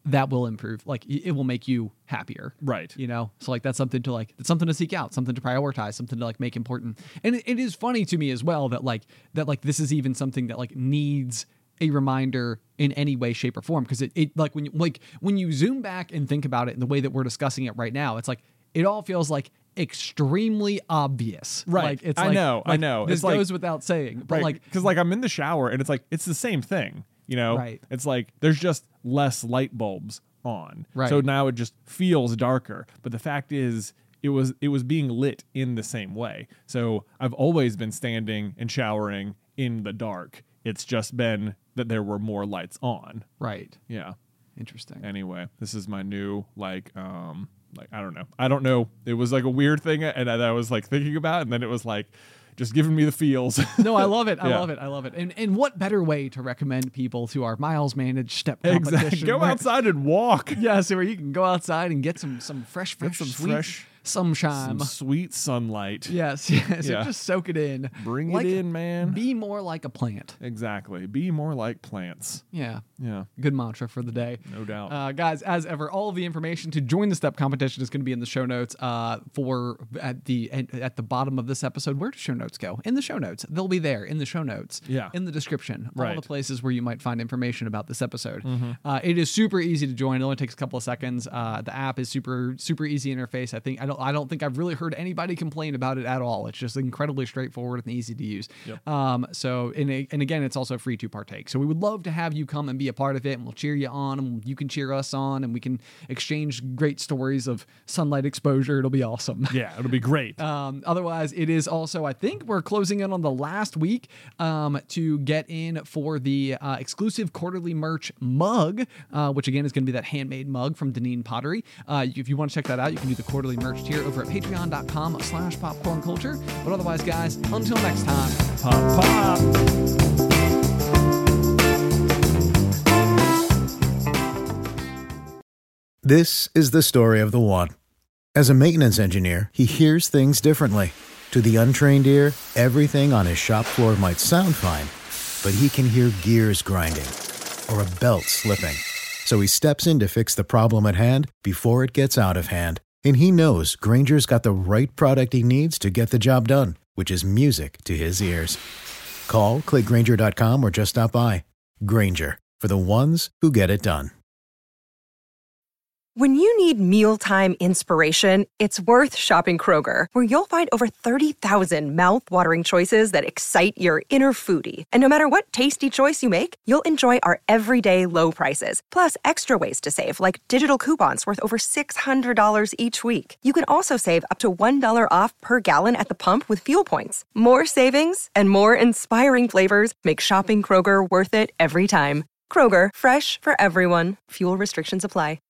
that will improve. Like it will make you happier.
Right.
You know? So like that's something to like, it's something to seek out, something to prioritize, something to like make important. And it, it is funny to me as well that like, that like this is even something that like needs a reminder in any way, shape or form. Cause it, it like when you, like when you zoom back and think about it in the way that we're discussing it right now, it's like, it all feels like extremely obvious.
Right.
Like it's
I
like,
know, I
like,
know.
This
It's like-
goes without saying, but
Right.
like,
Because like I'm in the shower and it's like, it's the same thing, you know?
Right.
It's like, there's just less light bulbs on.
Right.
So now it just feels darker. But the fact is, it was it was being lit in the same way. So I've always been standing and showering in the dark. It's just been that there were more lights on.
right.
Yeah.
Interesting.
Anyway, this is my new like um like I don't know. I don't know. It was like a weird thing and I, I was like thinking about it, and then it was like just giving me the feels.
No, I love it. I
Yeah.
love it. I love it. And and what better way to recommend people to our miles managed step competition?
Exactly. Go
where-
outside and walk.
Yeah, so where you can go outside and get some some fresh, fresh,
some
sweet
fresh-
sunshine.
Some sweet sunlight.
Yes, yes.
Yeah.
So just soak it in.
Bring
Like,
it in, man.
Be more like a plant.
Exactly. Be more like plants.
Yeah.
Yeah,
Good mantra for the day.
no doubt.
Uh, guys, as ever, all of the information to join the step competition is going to be in the show notes. Uh, for at the at, at the bottom of this episode, where do show notes go? In the show notes, they'll be there in the show notes.
Yeah.
In the description, all
Right.
the places where you might find information about this episode. Uh, it is super easy to join. It only takes a couple of seconds. Uh, the app is super super easy interface. I think I don't I don't think I've really heard anybody complain about it at all. It's just incredibly straightforward and easy to use.
Yep.
Um, so and and again, it's also free to partake. So we would love to have you come and be a part of it, and we'll cheer you on, and you can cheer us on, and we can exchange great stories of sunlight exposure. It'll be awesome.
yeah, it'll be great.
Um, otherwise, it is also, I think we're closing in on the last week um, to get in for the uh, exclusive quarterly merch mug, uh, which again is going to be that handmade mug from Deneen Pottery. Uh, if you want to check that out, you can do the quarterly merch tier over at patreon.com slash popcorn culture. But otherwise, guys, until next time.
Pop, pop.
This is the story of the one. As a maintenance engineer, he hears things differently. To the untrained ear, everything on his shop floor might sound fine, but he can hear gears grinding or a belt slipping. So he steps in to fix the problem at hand before it gets out of hand. And he knows Granger's got the right product he needs to get the job done, which is music to his ears. Call, click Granger dot com, or just stop by. Granger, for the ones who get it done.
When you need mealtime inspiration, it's worth shopping Kroger, where you'll find over thirty thousand mouth-watering choices that excite your inner foodie. And no matter what tasty choice you make, you'll enjoy our everyday low prices, plus extra ways to save, like digital coupons worth over six hundred dollars each week. You can also save up to one dollar off per gallon at the pump with fuel points. More savings and more inspiring flavors make shopping Kroger worth it every time. Kroger, fresh for everyone. Fuel restrictions apply.